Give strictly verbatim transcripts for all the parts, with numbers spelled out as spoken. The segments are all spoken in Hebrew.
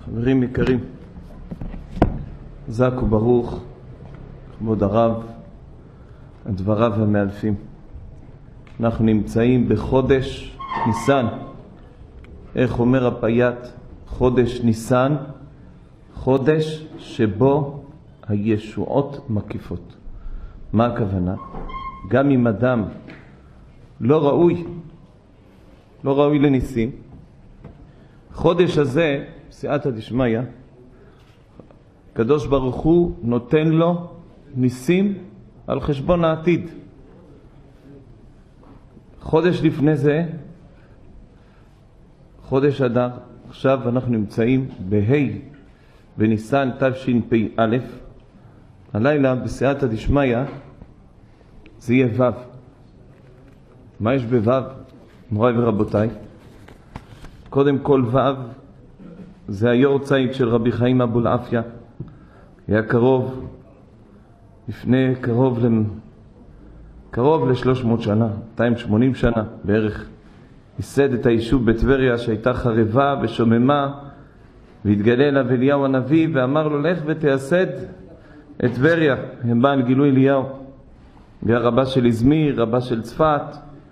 חברים יקרים, זק וברוך, כבוד הרב, הדבריו המאלפים. אנחנו נמצאים בחודש ניסן. איך אומר הפייט? חודש ניסן, חודש שבו הישועות מקיפות. מה הכוונה? גם אם אדם לא ראוי, לא ראוי לניסים, חודש הזה, סייעתא דשמיא, קדוש ברוך הוא נותן לו ניסים על חשבון העתיד. חודש לפני זה, חודש אדר, עכשיו אנחנו נמצאים בה' בניסן תשפ"א, הלילה בסייעתא דשמיא זה יהיה ו'. מה יש בו'? מוריי ורבותיי, קודם כל ו' זה היורצייט של רבי חיים אבולעפיה. היה קרוב, לפני קרוב, למ... קרוב ל-שלוש מאות שנה, מאתיים ושמונים שנה בערך, ייסד את היישוב בטבריה שהייתה חרבה ושוממה, והתגלה אליו אליהו הנביא ואמר לו, לך ותייסד את טבריה. הם בא על גילוי אליהו, היה רבה של איזמיר, רבה של צפת.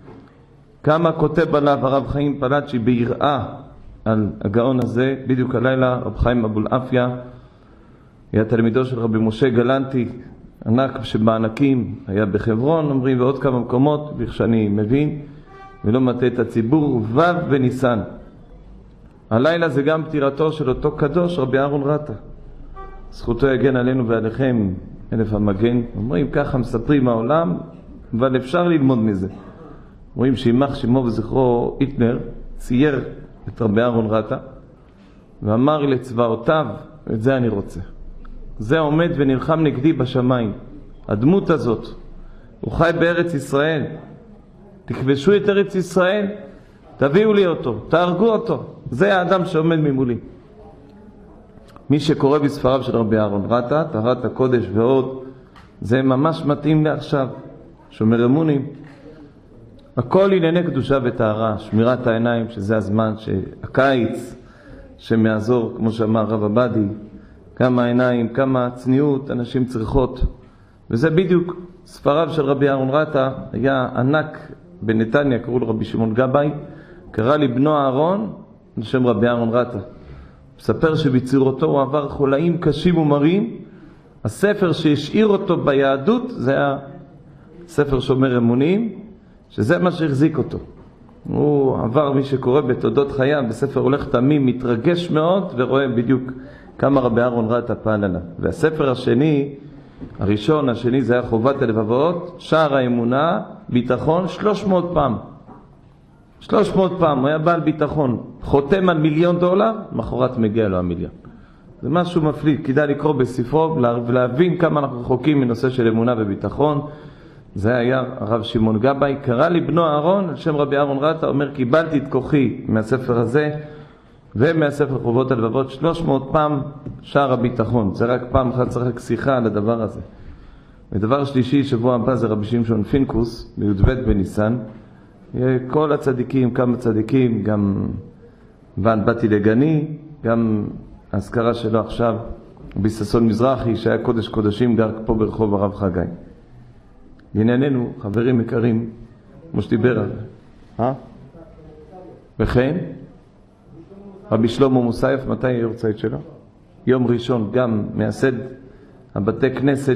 כמה כותב עליו הרב חיים פלאצ'י ביראה על הגאון הזה. בדיוק הלילה רב חיים אבולעפיה היה תלמידו של רבי משה גלנטי, ענק שבענקים, היה בחברון אומרים, ועוד כמה מקומות, שאני מבין ולא מטעה את הציבור. ו' בניסן, הלילה זה גם פטירתו של אותו קדוש רבי אהרון רטה, זכותו יגן עלינו ועליכם אלף המגן. אומרים ככה, מספרים מהעולם, אבל אפשר ללמוד מזה. רואים שימח שמו וזכרו, היטלר צייר את רבי אהרון רטה ואמר לצבאותיו, את זה אני רוצה, זה עומד ונלחם נגדי בשמיים, הדמות הזאת, הוא חי בארץ ישראל, תכבשו את ארץ ישראל, תביאו לי אותו, תהרגו אותו, זה האדם שעומד ממולי. מי שקורא בספריו של רבי אהרון רטה, טהרת הקודש ועוד, זה ממש מתאים לעכשיו. שומר אמונים, הכל ענייני קדושה וטהרה, שמירת העיניים, שזה הזמן שהקיץ שמעזור, כמו שאמר רב עבדי, כמה עיניים, כמה צניעות אנשים צריכות. וזה בדיוק ספריו של רבי אהרון רטה. היה ענק בנתניה, קראו לו רבי שמעון גבאי, קרא לי בנו אהרון על שם רבי אהרון רטה. מספר שבצירותו הוא עבר חולאים קשים ומרים. הספר שהשאיר אותו ביהדות זה היה ספר שומר אמונים, שזה מה שהחזיק אותו. הוא עבר, מי שקורא בתולדות חייו בספר הולך תמים, מתרגש מאוד ורואה בדיוק כמה רבי אהרון רטה פעל עליו. והספר השני, הראשון, השני, זה היה חובת הלבבות, שער האמונה, ביטחון, שלוש מאות פעם. שלוש מאות פעם, הוא היה בעל ביטחון. חותם על מיליון דולר, מחרת מגיע לו המיליון. זה משהו מפליט, כדאי לקרוא בספרו ולהבין כמה אנחנו רחוקים מנושא של אמונה וביטחון. זה היה הרב שמעון גבאי, קרא לי בנו אהרון על שם רבי אהרון רטה, אומר קיבלתי את כוחי מהספר הזה ומהספר חובות הלבבות שלוש מאות פעם שער הביטחון. זה רק פעם אחת צריך רק שיחה על הדבר הזה. ודבר שלישי, שבוע הבא זה רבי שמשון פינקוס בי"ב בניסן. כל הצדיקים, כמה צדיקים, גם בן באתי לגני, גם ההזכרה שלו עכשיו ביססון מזרחי שהיה קודש קודשים גר פה ברחוב הרב חגי. לענייננו, חברים יקרים, כמו שדיבר על זה, אה? וכן, רבי שלמה מוסייף, מתי היורצייט שלו? יום ראשון, גם מייסד הבתי כנסת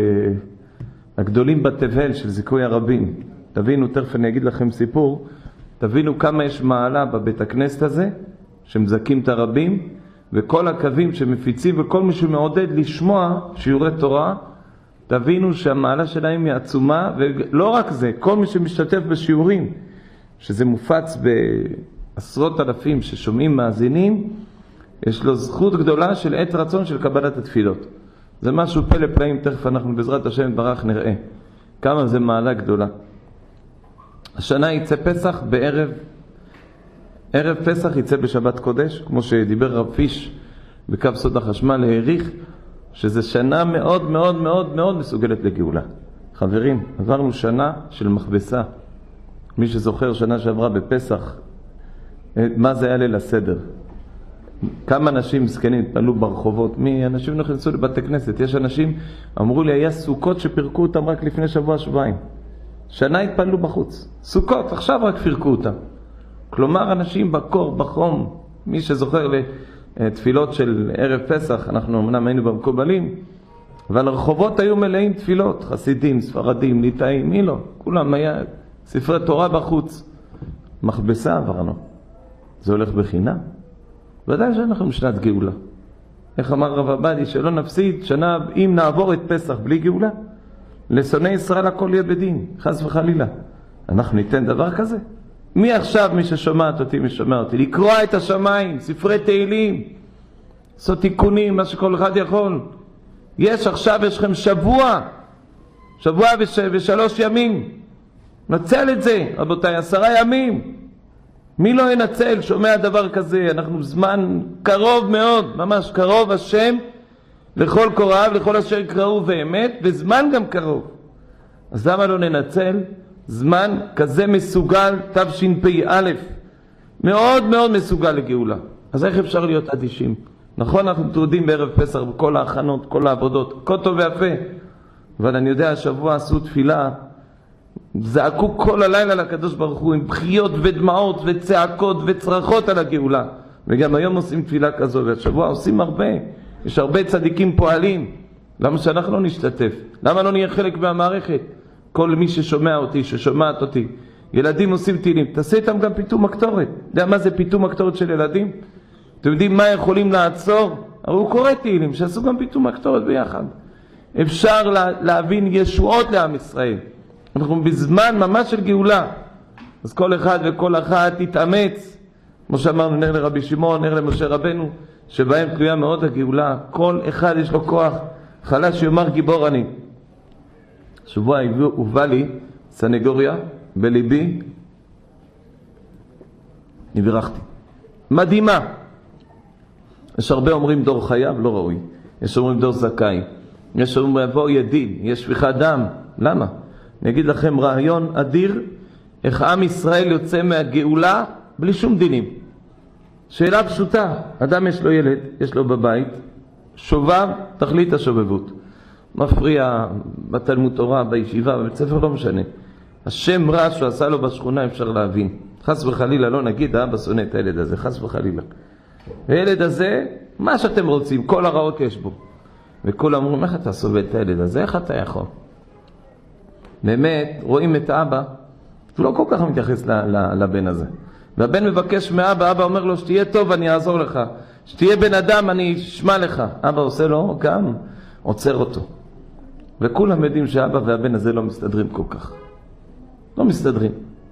הגדולים בתבל של זיכוי הרבים. תבינו, תכף אני אגיד לכם סיפור, תבינו כמה יש מעלה בבית הכנסת הזה, שמזכים את הרבים, וכל הקווים שמפיצים, וכל מי שמעודד לשמוע שיעורי תורה, תבינו שהמעלה שלהם היא עצומה. ולא רק זה, כל מי שמשתתף בשיעורים, שזה מופץ בעשרות אלפים ששומעים מאזינים, יש לו זכות גדולה של עת רצון של קבלת התפילות. זה משהו פלא פלאים, תכף אנחנו בעזרת השם ברח נראה כמה זה מעלה גדולה. השנה יצא פסח בערב, ערב פסח יצא בשבת קודש, כמו שדיבר רב פיש בקו סוד החשמל, העריך שזה שנה מאוד מאוד מאוד מאוד מסוגלת לגאולה. חברים, עברנו שנה של מכבסה. מי שזוכר שנה שעברה בפסח, מה זה היה ליל הסדר? כמה אנשים זקנים התפללו ברחובות, מי אנשים נכנסו לבתי כנסת, יש אנשים, אמרו לי, היה סוכות שפרקו אותם רק לפני שבוע שבועיים, שנה התפללו בחוץ, סוכות, עכשיו רק פרקו אותם. כלומר, אנשים בקור, בחום, מי שזוכר לתפילות של ערב פסח, אנחנו אמנם היינו במקובלים, אבל הרחובות היו מלאים תפילות, חסידים, ספרדים, ליטאים, מי לא? כולם היה ספרי תורה בחוץ. מכבסה עברנו. זה הולך בחינם. ודאי שאנחנו משנת גאולה. איך אמר רב עבדי, שלא נפסיד שנה אם נעבור את פסח בלי גאולה? לשונאי ישראל הכל יהיה בדין, חס וחלילה. אנחנו ניתן דבר כזה? מי עכשיו, מי ששומעת אותי, מי שומע אותי, לקרוא את השמיים, ספרי תהילים, לעשות תיקונים, מה שכל אחד יכול. יש עכשיו, יש לכם שבוע, שבוע וש, ושלוש ימים. נצל את זה, רבותיי, עשרה ימים. מי לא ינצל, שומע דבר כזה? אנחנו זמן קרוב מאוד, ממש קרוב השם, לכל קוראיו, לכל אשר יקראו באמת, וזמן גם קרוב. אז למה לא ננצל? זמן כזה מסוגל, תשפ"א, מאוד מאוד מסוגל לגאולה. אז איך אפשר להיות אדישים? נכון, אנחנו תעודים בערב פסח בכל ההכנות, כל העבודות, הכל טוב ויפה, אבל אני יודע, השבוע עשו תפילה, זעקו כל הלילה לקדוש ברוך הוא עם בחיות ודמעות וצעקות וצרחות על הגאולה, וגם היום עושים תפילה כזו, והשבוע עושים הרבה, יש הרבה צדיקים פועלים. למה שאנחנו לא נשתתף? למה לא נהיה חלק מהמערכת? כל מי ששומע אותי, ששומעת אותי, ילדים עושים תהילים, תעשה איתם גם פיתום הקטורת. יודע מה זה פיתום הקטורת של ילדים? אתם יודעים מה יכולים לעצור? אבל הוא קורא תהילים, שעשו גם פיתום הקטורת ביחד. אפשר לה, להבין ישועות לעם ישראל. אנחנו בזמן ממש של גאולה. אז כל אחד וכל אחת תתאמץ, כמו שאמרנו, נר לרבי שמעון, נר למשה רבנו, שבהם תלויה מאוד הגאולה. כל אחד יש לו כוח, חלש שיאמר גיבור אני. שבוע הובא לי סנגוריה בליבי, נברכתי. מדהימה. יש הרבה אומרים דור חייב, לא ראוי. יש אומרים דור זכאי. יש אומרים יבוא ידיד, יש שפיכת דם. למה? אני אגיד לכם רעיון אדיר, איך עם ישראל יוצא מהגאולה בלי שום דינים. שאלה פשוטה, אדם יש לו ילד, יש לו בבית, שובב, תכלית השובבות. מפריע בתלמוד תורה, בישיבה, בבית ספר, לא משנה. השם רע שהוא עשה לו בשכונה אפשר להבין. חס וחלילה, לא נגיד, האבא שונא את הילד הזה, חס וחלילה. הילד הזה, מה שאתם רוצים, כל הרעות יש בו. וכולם אומרים, איך אתה סובל את הילד הזה? איך אתה יכול? באמת, רואים את האבא, הוא לא כל כך מתייחס לבן הזה. והבן מבקש מאבא, אבא אומר לו, שתהיה טוב, אני אעזור לך. שתהיה בן אדם, אני אשמע לך. אבא עושה לו, גם עוצר אותו. וכולם יודעים שאבא והבן הזה לא מסתדרים כל כך. לא מסתדרים.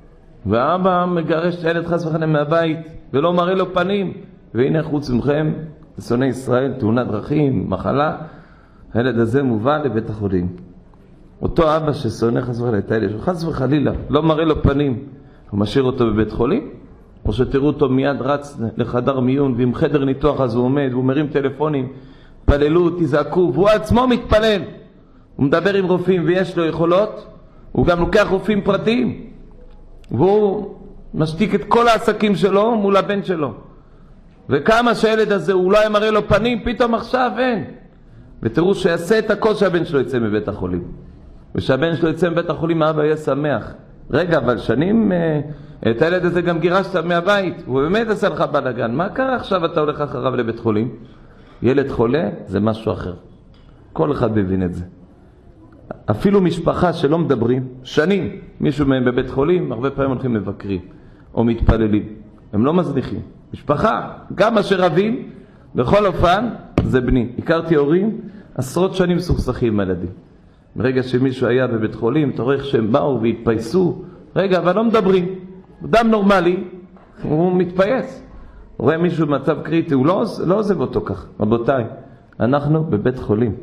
ואבא מגרש את הילד חס וחלילה מהבית, ולא מראה לו פנים. והנה חוץ מכם, שונאי ישראל, תאונת דרכים, מחלה, הילד הזה מובא לבית החולים. אותו אבא ששונא חס וחלילה את הילד, חס וחלילה, לא מראה לו פנים, הוא משאיר אותו בבית חולים, או שתראו אותו מיד רץ לחדר מיון, ועם חדר ניתוח אז הוא עומד, והוא מרים טלפונים, פללו, תזעקו, והוא עצמו מתפלל. הוא מדבר עם רופאים ויש לו יכולות, הוא גם לוקח רופאים פרטיים, והוא משתיק את כל העסקים שלו מול הבן שלו. וכמה שהילד הזה הוא לא מראה לו פנים, פתאום עכשיו אין. ותראו שיעשה את הכל שהבן שלו יצא מבית החולים. ושהבן שלו יצא מבית החולים, האבא יהיה שמח. רגע, אבל שנים את הילד הזה גם גירשת מהבית, הוא באמת עשה לך בלגן. מה קרה עכשיו אתה הולך אחריו לבית חולים? ילד חולה זה משהו אחר. כל אחד מבין את זה. אפילו משפחה שלא מדברים, שנים, מישהו מהם בבית חולים, הרבה פעמים הולכים מבקרים, או מתפללים. הם לא מזניחים. משפחה, גם אשר רבים, בכל אופן, זה בני. הכרתי הורים, עשרות שנים סוכסכים עם הילדים. ברגע שמישהו היה בבית חולים, אתה רואה שהם באו והתפייסו, רגע, אבל לא מדברים. אדם נורמלי, הוא מתפייס. הוא רואה מישהו במצב קריטי, הוא לא, לא עוזב אותו כך. רבותיי, אנחנו בבית חולים.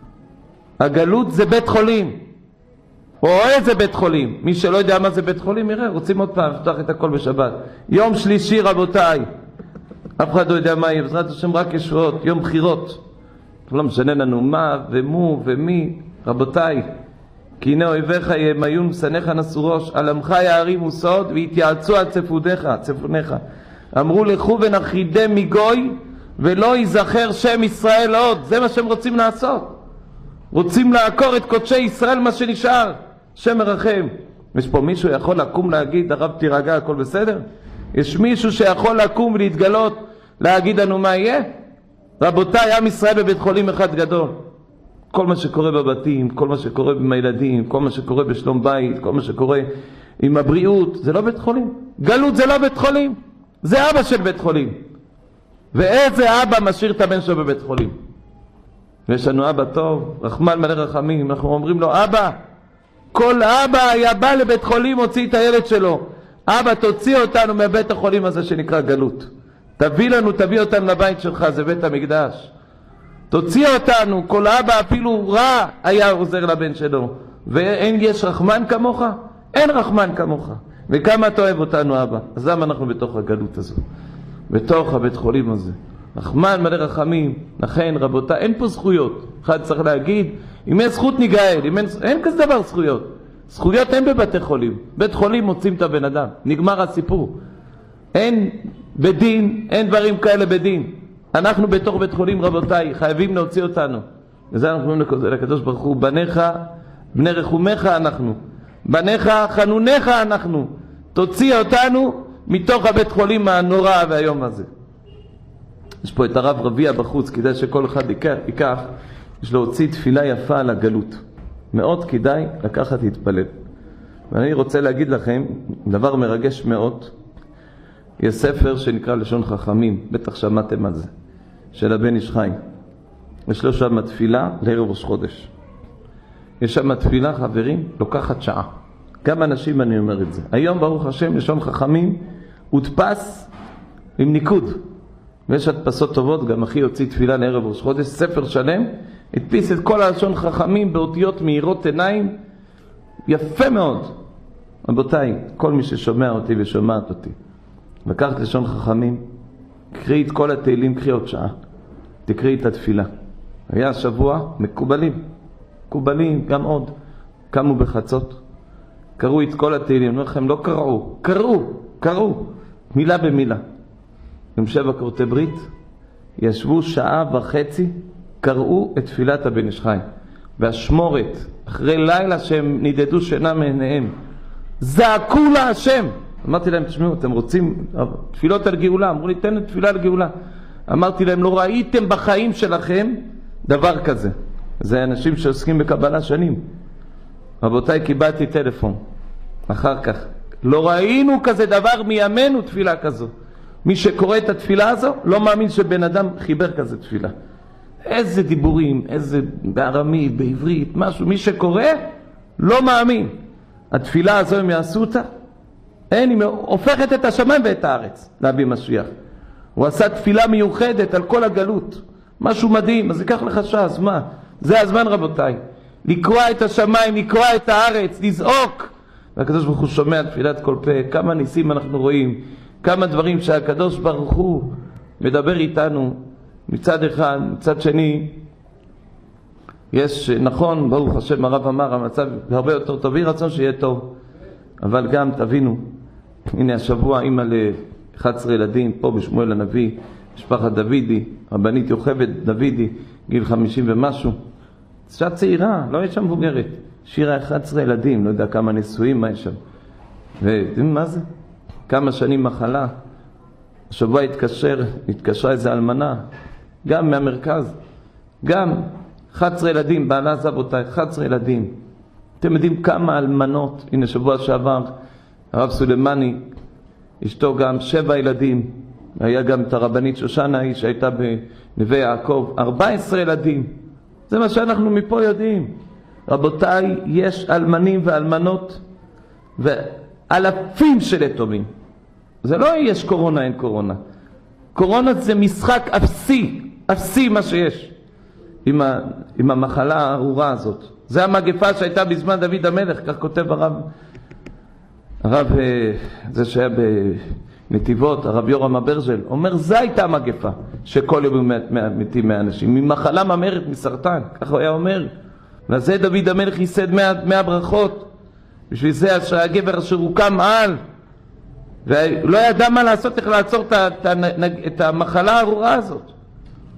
הגלות זה בית חולים. הוא רואה זה בית חולים. מי שלא יודע מה זה בית חולים, יראה, רוצים עוד פעם, פתח את הכל בשבת. יום שלישי, רבותיי. אף אחד לא יודע מה יהיה, בעזרת השם רק ישועות, יום בחירות. לא משנה לנו מה ומו ומי, רבותיי. כי הנה אויביך ימיון משנאיך נשאו ראש, על עמך יערימו סוד והתייעצו על צפוניך, צפוניך. אמרו לכו ונחידם מגוי ולא ייזכר שם ישראל עוד. זה מה שהם רוצים לעשות. רוצים לעקור את קודשי ישראל, מה שנשאר. שם מרחם. יש פה מישהו יכול לקום להגיד, הרב תירגע, הכל בסדר? יש מישהו שיכול לקום ולהתגלות, להגיד לנו מה יהיה? רבותיי, עם ישראל בבית חולים אחד גדול. כל מה שקורה בבתים, כל מה שקורה עם הילדים, כל מה שקורה בשלום בית, כל מה שקורה עם הבריאות, זה לא בית חולים. גלות זה לא בית חולים. זה אבא של בית חולים. ואיזה אבא משאיר את הבן שלו בבית חולים? ויש לנו אבא טוב, רחמן מלא רחמים, אנחנו אומרים לו, אבא, כל אבא היה בא לבית חולים, הוציא את הילד שלו. אבא, תוציא אותנו מבית החולים הזה שנקרא גלות. תביא לנו, תביא אותנו לבית שלך, זה בית המקדש. תוציא אותנו, כל אבא אפילו רע היה עוזר לבן שלו. ואין יש רחמן כמוך? אין רחמן כמוך. וכמה אתה אוהב אותנו אבא. אז למה אנחנו בתוך הגלות הזו? בתוך הבית חולים הזה. רחמן מלא רחמים. לכן רבותיי, אין פה זכויות. אחד צריך להגיד, אם אין זכות ניגאל, אם אין, אין כזה דבר זכויות. זכויות אין בבתי חולים. בית חולים מוצאים את הבן אדם. נגמר הסיפור. אין בדין, אין דברים כאלה בדין. אנחנו בתוך בית חולים רבותיי, חייבים להוציא אותנו. וזה אנחנו אומרים לקדוש ברוך הוא, בניך, בני רחומך אנחנו. בניך, חנונך אנחנו. תוציא אותנו מתוך הבית חולים הנורא והיום הזה. יש פה את הרב רביע בחוץ, כדאי שכל אחד ייקח, ייקח, יש להוציא תפילה יפה על הגלות. מאוד כדאי לקחת להתפלל. ואני רוצה להגיד לכם, דבר מרגש מאוד, יש ספר שנקרא לשון חכמים, בטח שמעתם על זה, של הבן איש חי. יש לו שם תפילה לערב ראש חודש. יש שם תפילה, חברים, לוקחת שעה. גם אנשים אני אומר את זה. היום ברוך השם לשון חכמים הודפס עם ניקוד. ויש הדפסות טובות, גם אחי הוציא תפילה לערב ראש חודש, ספר שלם, הדפיס את כל הלשון חכמים באותיות מהירות עיניים, יפה מאוד. רבותיי, כל מי ששומע אותי ושומעת אותי, לקחת לשון חכמים, קראי את כל התהילים, קראי עוד שעה, תקראי את התפילה. היה השבוע מקובלים, מקובלים גם עוד, קמו בחצות, קראו את כל התהילים, אני אומר לכם, לא קראו, קראו, קראו, מילה במילה. עם שבע קורתי ברית, ישבו שעה וחצי, קראו את תפילת הבן איש חי. והשמורת, אחרי לילה שהם נידדו שינה מעיניהם, זעקו לה השם. אמרתי להם, תשמעו, אתם רוצים תפילות על גאולה? אמרו לי, תן לי תפילה על גאולה. אמרתי להם, לא ראיתם בחיים שלכם דבר כזה. זה אנשים שעוסקים בקבלה שנים. רבותיי, קיבלתי טלפון. אחר כך, לא ראינו כזה דבר מימינו תפילה כזו. מי שקורא את התפילה הזו, לא מאמין שבן אדם חיבר כזה תפילה. איזה דיבורים, איזה בארמית, בעברית, משהו. מי שקורא, לא מאמין. התפילה הזו, הם יעשו אותה, אין, היא הופכת את השמיים ואת הארץ להביא משיח. הוא עשה תפילה מיוחדת על כל הגלות. משהו מדהים, אז ייקח לך שעה, אז מה? זה הזמן רבותיי. לקרוע את השמיים, לקרוע את הארץ, לזעוק. והקדוש ברוך הוא שומע תפילת כל פה. כמה ניסים אנחנו רואים, כמה דברים שהקדוש ברוך הוא מדבר איתנו מצד אחד, מצד שני. יש, נכון, ברוך השם, הרב אמר, המצב הרבה יותר טוב, יהי רצון שיהיה טוב. אבל גם תבינו, הנה השבוע אימא ל-אחד עשר ילדים, פה בשמואל הנביא, משפחת דוידי, רבנית יוכבד דוידי, גיל חמישים ומשהו. אישה צעירה, לא יש שם מבוגרת. שירה אחד עשר ילדים, לא יודע כמה נישואים, מה יש שם. ומה זה? כמה שנים מחלה. השבוע התקשר, התקשרה איזה אלמנה, גם מהמרכז, גם אחד עשר ילדים, בעלה עזב אותה, אחד עשר ילדים. אתם יודעים כמה אלמנות, הנה שבוע שעבר, הרב סולימני, אשתו גם שבע ילדים, היה גם את הרבנית שושנה היא שהייתה בנווה יעקב, ארבע עשרה ילדים. זה מה שאנחנו מפה יודעים. רבותיי, יש אלמנים ואלמנות ואלפים של יתומים. זה לא יש קורונה, אין קורונה. קורונה זה משחק אפסי, אפסי מה שיש עם, ה, עם המחלה הארורה הזאת. זה המגפה שהייתה בזמן דוד המלך, כך כותב הרב, הרב זה שהיה בנתיבות, הרב יורם אברג'ל, אומר זה הייתה המגפה שכל יום מתים מהאנשים, ממחלה ממהרת, מסרטן, כך הוא היה אומר. וזה דוד המלך ייסד מאה ברכות, בשביל זה שהגבר אשר הוקם על, ולא ידע מה לעשות, איך לעצור את המחלה הארורה הזאת.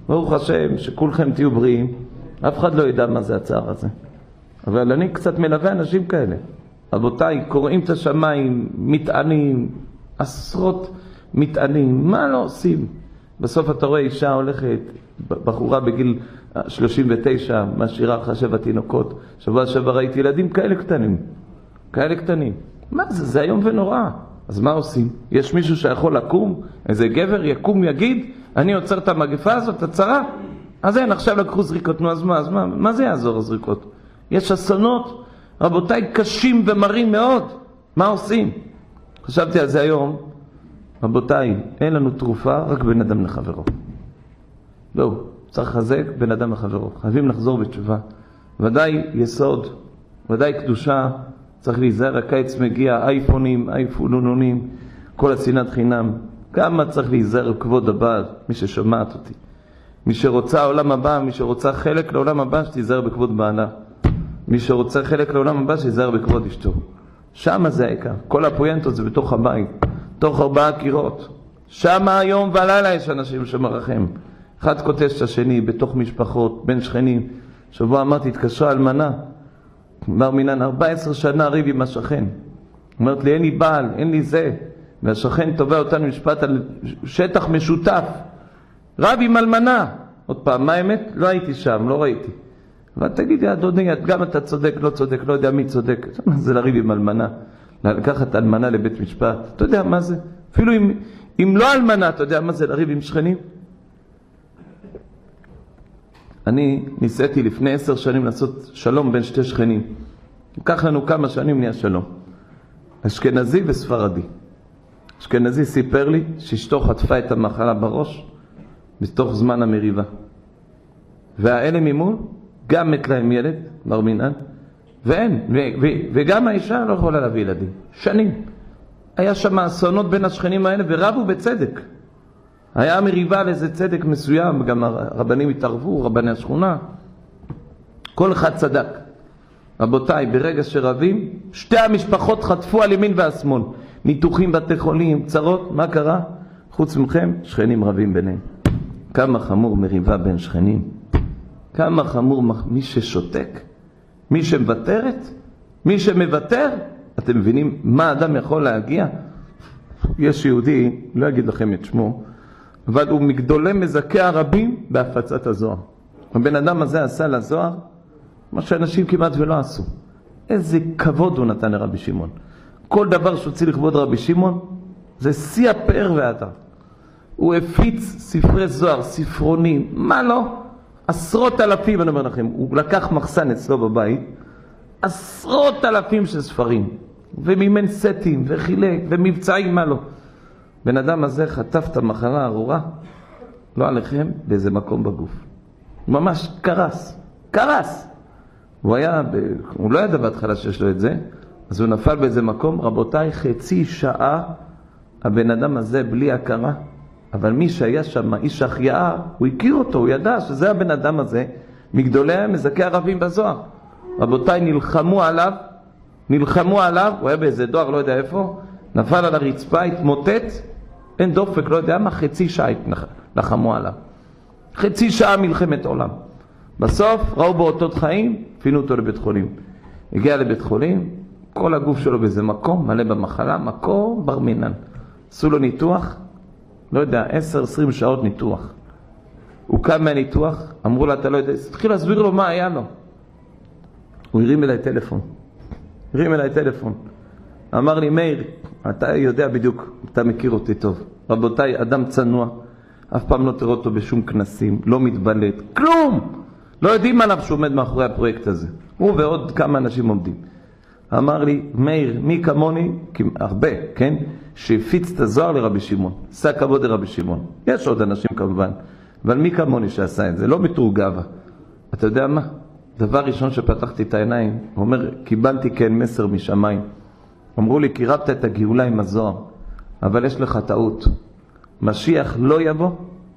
ברוך השם שכולכם תהיו בריאים, אף אחד לא ידע מה זה הצער הזה. אבל אני קצת מלווה אנשים כאלה. רבותיי, קוראים את השמיים, מתענים, עשרות מתענים, מה לא עושים? בסוף אתה רואה אישה הולכת, בחורה בגיל שלושים ותשע, משאירה לך שבע תינוקות. שבוע שבוע ראיתי ילדים כאלה קטנים, כאלה קטנים. מה זה? זה היום ונורא. אז מה עושים? יש מישהו שיכול לקום? איזה גבר יקום יגיד, אני עוצר את המגפה הזאת, הצרה? אז אין, עכשיו לקחו זריקות, נו אז מה? אז מה, מה זה יעזור הזריקות? יש אסונות, רבותיי, קשים ומרים מאוד. מה עושים? חשבתי על זה היום. רבותיי, אין לנו תרופה, רק בן אדם לחברו. לא, צריך לחזק בן אדם לחברו. חייבים לחזור בתשובה. ודאי יסוד, ודאי קדושה, צריך להיזהר, הקיץ מגיע, אייפונים, אייפונונים, כל השנאת חינם. כמה צריך להיזהר כבוד הבא, מי ששומעת אותי. מי שרוצה העולם הבא, מי שרוצה חלק לעולם הבא, שתיזהר בכבוד בעלה. מי שרוצה חלק לעולם הבא, שתיזהר בכבוד אשתו. שם זה העיקר. כל הפואנטות זה בתוך הבית, תוך ארבעה קירות. שם היום והלילה יש אנשים שמרחם. אחד קוטש את השני בתוך משפחות, בין שכנים. שבוע אמרתי, התקשרה אלמנה. בר מינן, ארבע עשרה שנה ריב עם השכן. אומרת לי, אין לי בעל, אין לי זה. והשכן תובע אותנו משפט על שטח משותף. רב עם אלמנה. עוד פעם, מה האמת? לא הייתי שם, לא ראיתי. אבל תגידי, אדוני, גם אתה צודק, לא צודק, לא יודע מי צודק. זה לריב עם אלמנה. לקחת אלמנה לבית משפט. אתה יודע מה זה? אפילו אם, אם לא אלמנה, אתה יודע מה זה לריב עם שכנים? אני ניסיתי לפני עשר שנים לעשות שלום בין שתי שכנים. לקח לנו כמה שנים נהיה שלום. אשכנזי וספרדי. אשכנזי סיפר לי שאשתו חטפה את המחלה בראש בתוך זמן המריבה. והאלה ממול גם מת להם ילד, בר מינן, ואין, ו- ו- וגם האישה לא יכולה להביא ילדים. שנים. היה שם אסונות בין השכנים האלה ורבו בצדק. היה מריבה על איזה צדק מסוים, גם הרבנים התערבו, רבני השכונה. כל אחד צדק. רבותיי, ברגע שרבים, שתי המשפחות חטפו על ימין ועל שמאל. ניתוחים בתי חולים, צרות, מה קרה? חוץ מכם, שכנים רבים ביניהם. כמה חמור מריבה בין שכנים. כמה חמור מי ששותק. מי שמוותרת, מי שמוותר. אתם מבינים מה אדם יכול להגיע? יש יהודי, לא אגיד לכם את שמו, אבל הוא מגדולי מזכי הרבים בהפצת הזוהר. הבן אדם הזה עשה לזוהר מה שאנשים כמעט ולא עשו. איזה כבוד הוא נתן לרבי שמעון. כל דבר שהוציא לכבוד רבי שמעון זה שיא הפאר והאדר. הוא הפיץ ספרי זוהר, ספרונים, מה לא? עשרות אלפים, אני אומר לכם. הוא לקח מחסן אצלו בבית, עשרות אלפים של ספרים, ומימן סטים וחילק ומבצעים, מה לא? בן אדם הזה חטף את המחלה הארורה, לא עליכם, באיזה מקום בגוף. הוא ממש קרס, קרס. הוא היה, ב... הוא לא ידע בהתחלה שיש לו את זה, אז הוא נפל באיזה מקום. רבותיי, חצי שעה הבן אדם הזה בלי הכרה, אבל מי שהיה שם, איש החייאה, הוא הכיר אותו, הוא ידע שזה הבן אדם הזה, מגדולי מזכי הרבים בזוהר. רבותיי, נלחמו עליו, נלחמו עליו, הוא היה באיזה דואר, לא יודע איפה, נפל על הרצפה, התמוטט, אין דופק, לא יודע מה, חצי שעה לחמו עליו. חצי שעה מלחמת עולם. בסוף ראו בו אותות חיים, פינו אותו לבית חולים. הגיע לבית חולים, כל הגוף שלו באיזה מקום, מלא במחלה, מקום בר מינן. עשו לו ניתוח, לא יודע, עשר עשרים שעות ניתוח. הוא קם מהניתוח, אמרו לה, אתה לא יודע, התחיל להסביר לו מה היה לו. הוא הרים אליי טלפון. הרים אליי טלפון. אמר לי, מאיר, אתה יודע בדיוק, אתה מכיר אותי טוב. רבותיי, אדם צנוע, אף פעם לא תראו אותו בשום כנסים, לא מתבלט, כלום! לא יודעים עליו שהוא עומד מאחורי הפרויקט הזה. הוא ועוד כמה אנשים עומדים. אמר לי, מאיר, מי כמוני, הרבה, כן? שהפיץ את הזוהר לרבי שמעון. עשה כבוד לרבי שמעון. יש עוד אנשים כמובן, אבל מי כמוני שעשה את זה? לא בתור גאווה. אתה יודע מה? דבר ראשון שפתחתי את העיניים, הוא אומר, קיבלתי כן מסר משמיים. אמרו לי, קירבת את הגאולה עם הזוהר, אבל יש לך טעות. משיח לא יבוא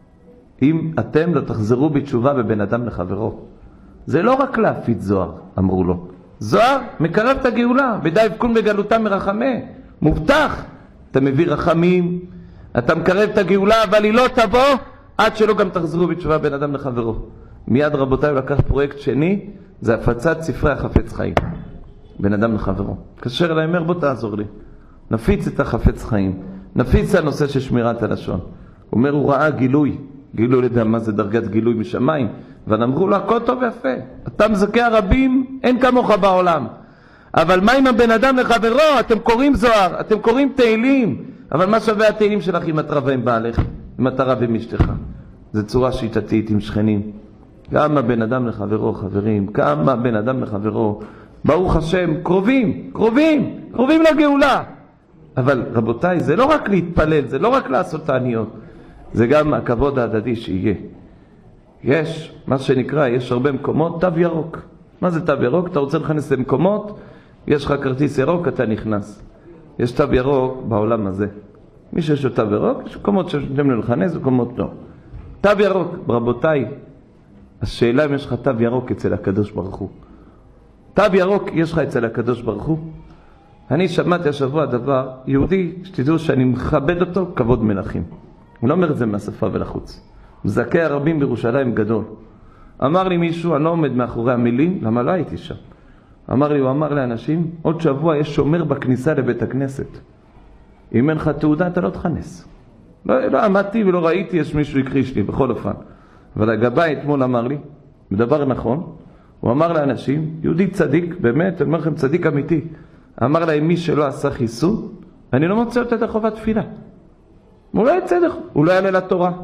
אם אתם לא תחזרו בתשובה בבן אדם לחברו. זה לא רק להפיץ זוהר, אמרו לו. זוהר מקרב את הגאולה, ודאי יבכון בגלותם מרחמה. מובטח, אתה מביא רחמים, אתה מקרב את הגאולה, אבל היא לא תבוא עד שלא גם תחזרו בתשובה בין אדם לחברו. מיד רבותיי הוא לקח פרויקט שני, זה הפצת ספרי החפץ חיים. בין אדם לחברו. קשר אליי, אומר בוא תעזור לי. נפיץ את החפץ חיים. נפיץ הנושא של שמירת הלשון. הוא אומר הוא ראה גילוי. גילוי לדע מה זה דרגת גילוי משמיים. ואמרו לו הכל טוב ויפה. אתה מזכה הרבים, אין כמוך בעולם. אבל מה עם הבן אדם לחברו? אתם קוראים זוהר, אתם קוראים תהילים. אבל מה שווה התהילים שלך אם את רבה עם בעלך? אם אתה רבה עם אשתך? זה צורה שיטתית עם שכנים. כמה בן אדם לחברו, חברים, כמה בן אדם לחברו. ברוך השם, קרובים, קרובים, קרובים לגאולה. אבל רבותיי, זה לא רק להתפלל, זה לא רק לעשות תעניות. זה גם הכבוד ההדדי שיהיה. יש, מה שנקרא, יש הרבה מקומות, תו ירוק. מה זה תו ירוק? אתה רוצה להיכנס למקומות, יש לך כרטיס ירוק, אתה נכנס. יש תו ירוק בעולם הזה. מי שיש לו תו ירוק, יש מקומות שנותנים לו להיכנס, מקומות לא. תו ירוק, רבותיי, השאלה אם יש לך תו ירוק אצל הקדוש ברוך הוא. תו ירוק יש לך אצל הקדוש ברוך הוא? אני שמעתי השבוע דבר, יהודי, שתדעו שאני מכבד אותו, כבוד מלכים. הוא לא אומר את זה מהשפה ולחוץ. מזכה הרבים בירושלים גדול. אמר לי מישהו, אני לא עומד מאחורי המילים, למה לא הייתי שם? אמר לי, הוא אמר לאנשים, עוד שבוע יש שומר בכניסה לבית הכנסת. אם אין לך תעודה, אתה לא תכנס. לא, לא עמדתי ולא ראיתי, יש מישהו יקריש לי, בכל אופן. אבל הגבאי אתמול אמר לי, בדבר נכון, הוא אמר לאנשים, יהודי צדיק, באמת, אני אומר לכם צדיק אמיתי, אמר להם, מי שלא עשה חיסון, אני לא מוצא אותה את החובת תפילה. הוא לא יצא, הוא לא יעלה לתורה.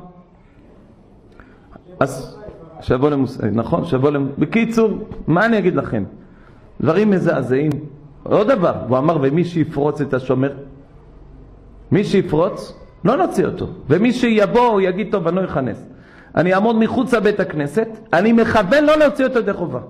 אז שבוא למוס... נכון, שבוא למוס... בקיצור, מה אני אגיד לכם? דברים מזעזעים. עוד דבר, הוא אמר, ומי שיפרוץ את השומר, מי שיפרוץ, לא נוציא אותו. ומי שיבוא, הוא יגיד, טוב, אני לא יכנס. אני אעמוד מחוץ לבית הכנסת, אני מכוון לא להוציא אותו ידי חובה.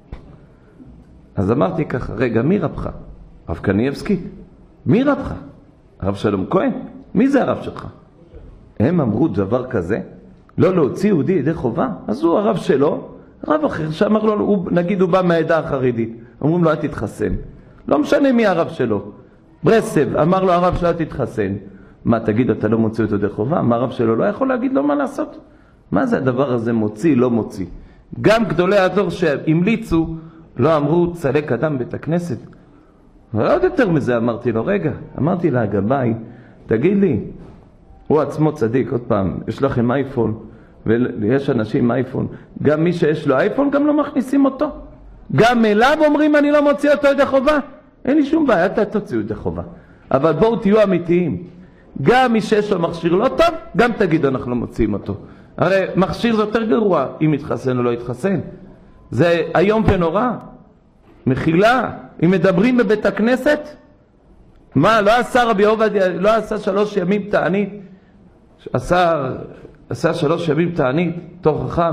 אז אמרתי ככה, רגע, מי רבך? רב קניאבסקי? מי רבך? הרב שלום כהן? מי זה הרב שלך? הם אמרו דבר כזה, לא להוציא יהודי ידי חובה? אז הוא הרב שלו, רב אחר שאמר לו, הוא, נגיד הוא בא מהעדה החרדית, אומרים לו, אל תתחסן. לא משנה מי הרב שלו. ברסב, אמר לו הרב שלו, אל תתחסן. מה, תגיד, אתה לא מוציא אותו ידי חובה? מה הרב שלו לא יכול להגיד לו מה לעשות? מה זה הדבר הזה מוציא, לא מוציא? גם גדולי הדור שהמליצו, לא אמרו, צלק אדם בית הכנסת. ועוד יותר מזה אמרתי לו, רגע, אמרתי לה, הגבאי, תגיד לי, הוא עצמו צדיק, עוד פעם, יש לכם אייפון, ויש אנשים עם אייפון, גם מי שיש לו אייפון גם לא מכניסים אותו. גם אליו אומרים, אני לא מוציא אותו ידי חובה. אין לי שום בעיה, אתה תוציאו ידי חובה. אבל בואו תהיו אמיתיים. גם מי שיש לו מכשיר לא טוב, גם תגידו, אנחנו לא מוציאים אותו. הרי מכשיר זה יותר גרוע, אם יתחסן או לא יתחסן. זה היום ונורא. מחילה, אם מדברים בבית הכנסת, מה, לא עשה רבי עובדיה, לא עשה שלוש ימים תענית, עשה, עשה שלוש ימים תענית, תוך חכם,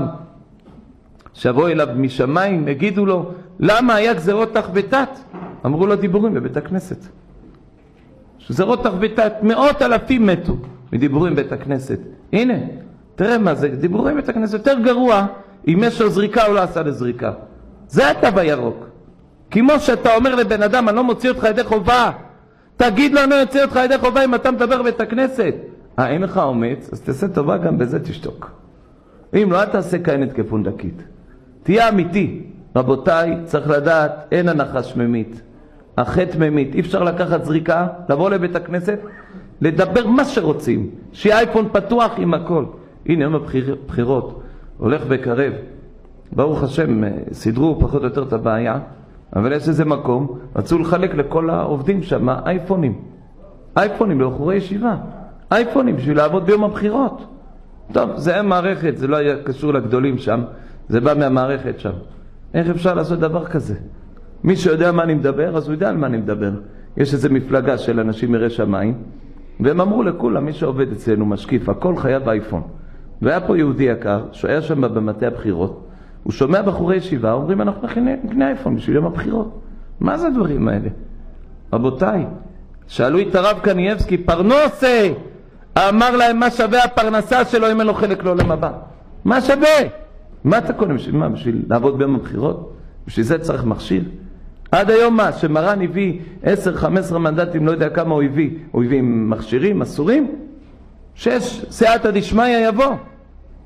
שבוא אליו משמיים, הגידו לו, למה היה גזרות תחבטת? אמרו לו דיבורים בבית הכנסת. גזרות תחבטת, מאות אלפים מתו מדיבורים בבית הכנסת. הנה, תראה מה זה, דיבורים בבית הכנסת יותר גרוע, אם יש לו זריקה או לא עשה לזריקה. זה התו הירוק. כמו שאתה אומר לבן אדם, אני לא מוציא אותך ידי חובה, תגיד לו, אני לא יוציא אותך ידי חובה אם אתה מדבר בבית הכנסת. אה, אין לך אומץ, אז תעשה טובה, גם בזה תשתוק. אם לא, אל תעשה כהנת כפונדקית. תהיה אמיתי. רבותיי, צריך לדעת, אין הנחה שממית. החטא ממית. אי אפשר לקחת זריקה, לבוא לבית הכנסת, לדבר מה שרוצים. שיהיה אייפון פתוח עם הכל. הנה, יום הבחירות, הולך וקרב. ברוך השם, סידרו פחות או יותר את הבעיה, אבל יש איזה מקום, רצו לחלק לכל העובדים שם אייפונים. אייפונים לאחורי ישיבה. אייפונים בשביל לעבוד ביום הבחירות. טוב, זה היה מערכת, זה לא היה קשור לגדולים שם, זה בא מהמערכת שם. איך אפשר לעשות דבר כזה? מי שיודע מה אני מדבר, אז הוא יודע על מה אני מדבר. יש איזו מפלגה של אנשים מראה שמיים, והם אמרו לכולם, מי שעובד אצלנו משקיף, הכל חייב אייפון. והיה פה יהודי יקר, שהיה שם במטה הבחירות, הוא שומע בחורי ישיבה, אומרים, אנחנו נקנה אייפון בשביל יום הבחירות. מה זה הדברים האלה? רבותיי, שאלו את הרב קניאבסקי, פרנוסה, אמר להם מה שווה הפרנסה שלו אם אין לו חלק לעולם הבא. מה שווה? מה אתה קונה? בשביל מה? בשביל לעבוד ביום הבחירות? בשביל זה צריך מכשיר? עד היום מה? שמרן הביא עשר חמש עשרה מנדטים, לא יודע כמה הוא הביא. הוא הביא עם מכשירים, אסורים? שש, סייעתא דשמיא יבוא.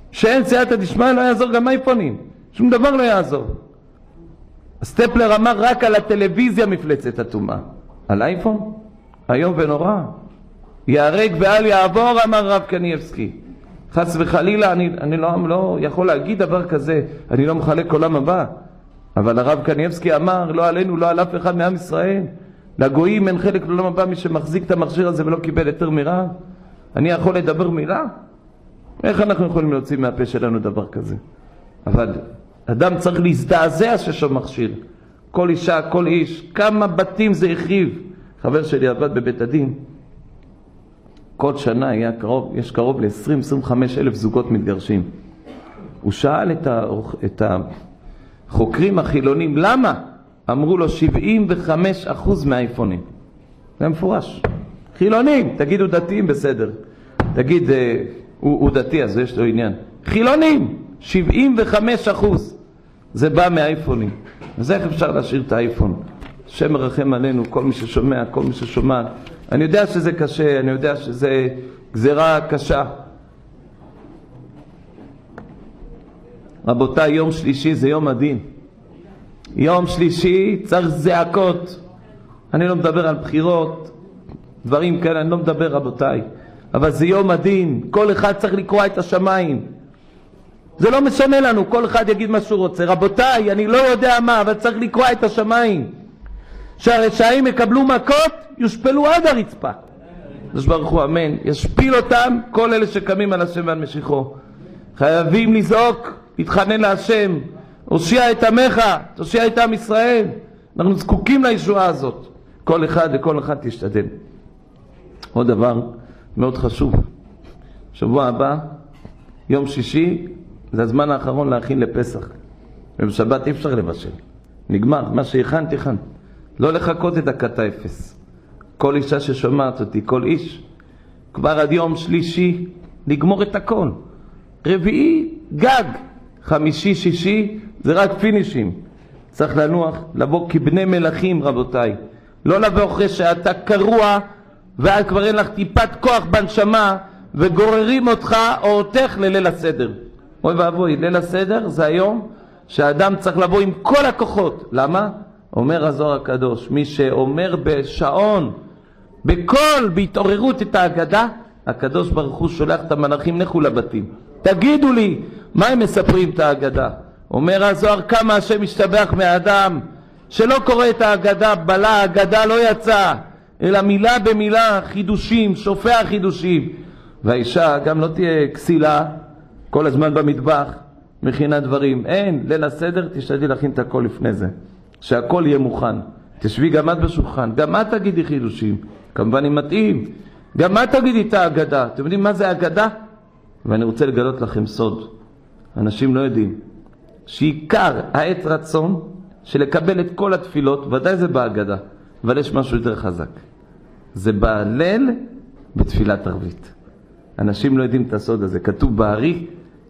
שאין סייעתא דשמיא לא יעזור גם אייפונים, שום דבר לא יעזור. סטפלר אמר רק על הטלוויזיה מפלצת אטומה, על אייפון היום ונורא, יהרג ואל יעבור, אמר רב קניבסקי. חס וחלילה, אני, אני לא, לא יכול להגיד דבר כזה, אני לא מחלק עולם הבא, אבל הרב קניבסקי אמר לא עלינו, לא על אף אחד מעם ישראל, לגויים אין חלק לעולם הבא, מי שמחזיק את המכשיר הזה ולא קיבל יותר מרב. אני יכול לדבר מילה? איך אנחנו יכולים להוציא מהפה שלנו דבר כזה? אבל אדם צריך להזדעזע שיש לו מכשיר. כל אישה, כל איש, כמה בתים זה החריב. חבר שלי עבד בבית הדין, כל שנה היה קרוב, יש קרוב ל-עשרים עד עשרים וחמישה אלף זוגות מתגרשים. הוא שאל את, ה, את החוקרים החילונים, למה? אמרו לו שבעים וחמישה אחוז מהאייפונים. זה מפורש. חילונים, תגידו דתיים בסדר. תגיד, אה, הוא, הוא דתי, אז יש לו עניין. חילונים, שבעים וחמישה אחוז. זה בא מהאייפונים. אז איך אפשר להשאיר את האייפון? השם מרחם עלינו, כל מי ששומע, כל מי ששומע. אני יודע שזה קשה, אני יודע שזה גזרה קשה. רבותיי, יום שלישי זה יום הדין. יום שלישי צריך זעקות. אני לא מדבר על בחירות, דברים כאלה, אני לא מדבר רבותיי. אבל זה יום הדין, כל אחד צריך לקרוא את השמיים. זה לא משנה לנו, כל אחד יגיד מה שהוא רוצה. רבותיי, אני לא יודע מה, אבל צריך לקרוא את השמיים. שהרשעים יקבלו מכות, יושפלו עד הרצפה. הקדוש ברוך הוא, אמן. ישפיל אותם כל אלה שקמים על השם ועל משיחו. חייבים לזעוק, להתחנן להשם. הושיע את עמך, תושיע את עם ישראל. אנחנו זקוקים לישועה הזאת. כל אחד וכל אחד תשתדל. עוד דבר מאוד חשוב. שבוע הבא, יום שישי, זה הזמן האחרון להכין לפסח. ובשבת אי אפשר לבשל. נגמר, מה שהכן תכן. לא לחכות את דקת האפס. כל אישה ששומעת אותי, כל איש, כבר עד יום שלישי, לגמור את הכל. רביעי, גג. חמישי, שישי, זה רק פינישים. צריך לנוח, לבוא כבני מלכים, רבותיי. לא לבוא אחרי שאתה קרוע, ואז כבר אין לך טיפת כוח בנשמה, וגוררים אותך או אותך לליל הסדר. אוי ואבוי, ליל הסדר זה היום שהאדם צריך לבוא עם כל הכוחות. למה? אומר הזוהר הקדוש, מי שאומר בשעון, בכל, בהתעוררות את ההגדה, הקדוש ברוך הוא שולח את המלאכים, לכו לבתים. תגידו לי, מה הם מספרים את ההגדה? אומר הזוהר, כמה השם משתבח מהאדם, שלא קורא את ההגדה, בלה, ההגדה לא יצא, אלא מילה במילה, חידושים, שופע חידושים. והאישה גם לא תהיה כסילה, כל הזמן במטבח, מכינה דברים. אין, ליל הסדר, תשתדלי להכין את הכל לפני זה. שהכל יהיה מוכן. תשבי גם את בשולחן, גם את תגידי חידושים. כמובן אם מתאים. גם את תגידי את ההגדה. אתם יודעים מה זה ההגדה? ואני רוצה לגלות לכם סוד. אנשים לא יודעים. שעיקר העת רצון של לקבל את כל התפילות, ודאי זה בהגדה. אבל יש משהו יותר חזק. זה בהלל בתפילת ערבית. אנשים לא יודעים את הסוד הזה. כתוב בערי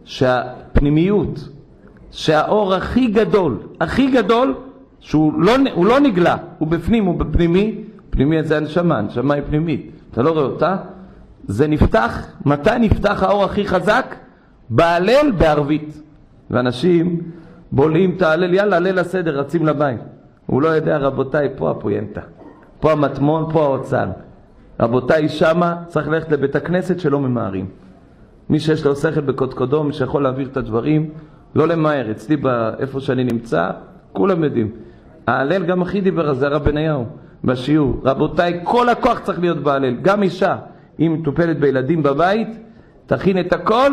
שהפנימיות, שהאור הכי גדול, הכי גדול, שהוא לא, הוא לא נגלה, הוא בפנים, הוא בפנימי. פנימי זה הנשמה, הנשמה היא פנימית. אתה לא רואה אותה? זה נפתח, מתי נפתח האור הכי חזק? בהלל בערבית. ואנשים בולעים את ההלל, יאללה, ליל הסדר, רצים לבית. הוא לא יודע, רבותיי, פה הפוינטה. פה המטמון, פה האוצר. רבותיי, שמה צריך ללכת לבית הכנסת שלא ממהרים. מי שיש לו שכל בקודקודו, מי שיכול להעביר את הדברים, לא למהר. אצלי באיפה שאני נמצא, כולם יודעים. ההלל גם הכי דיבר על זה, הרב בניהו, בשיעור. רבותיי, כל הכוח צריך להיות בהלל. גם אישה, אם מטופלת בילדים בבית, תכין את הכל,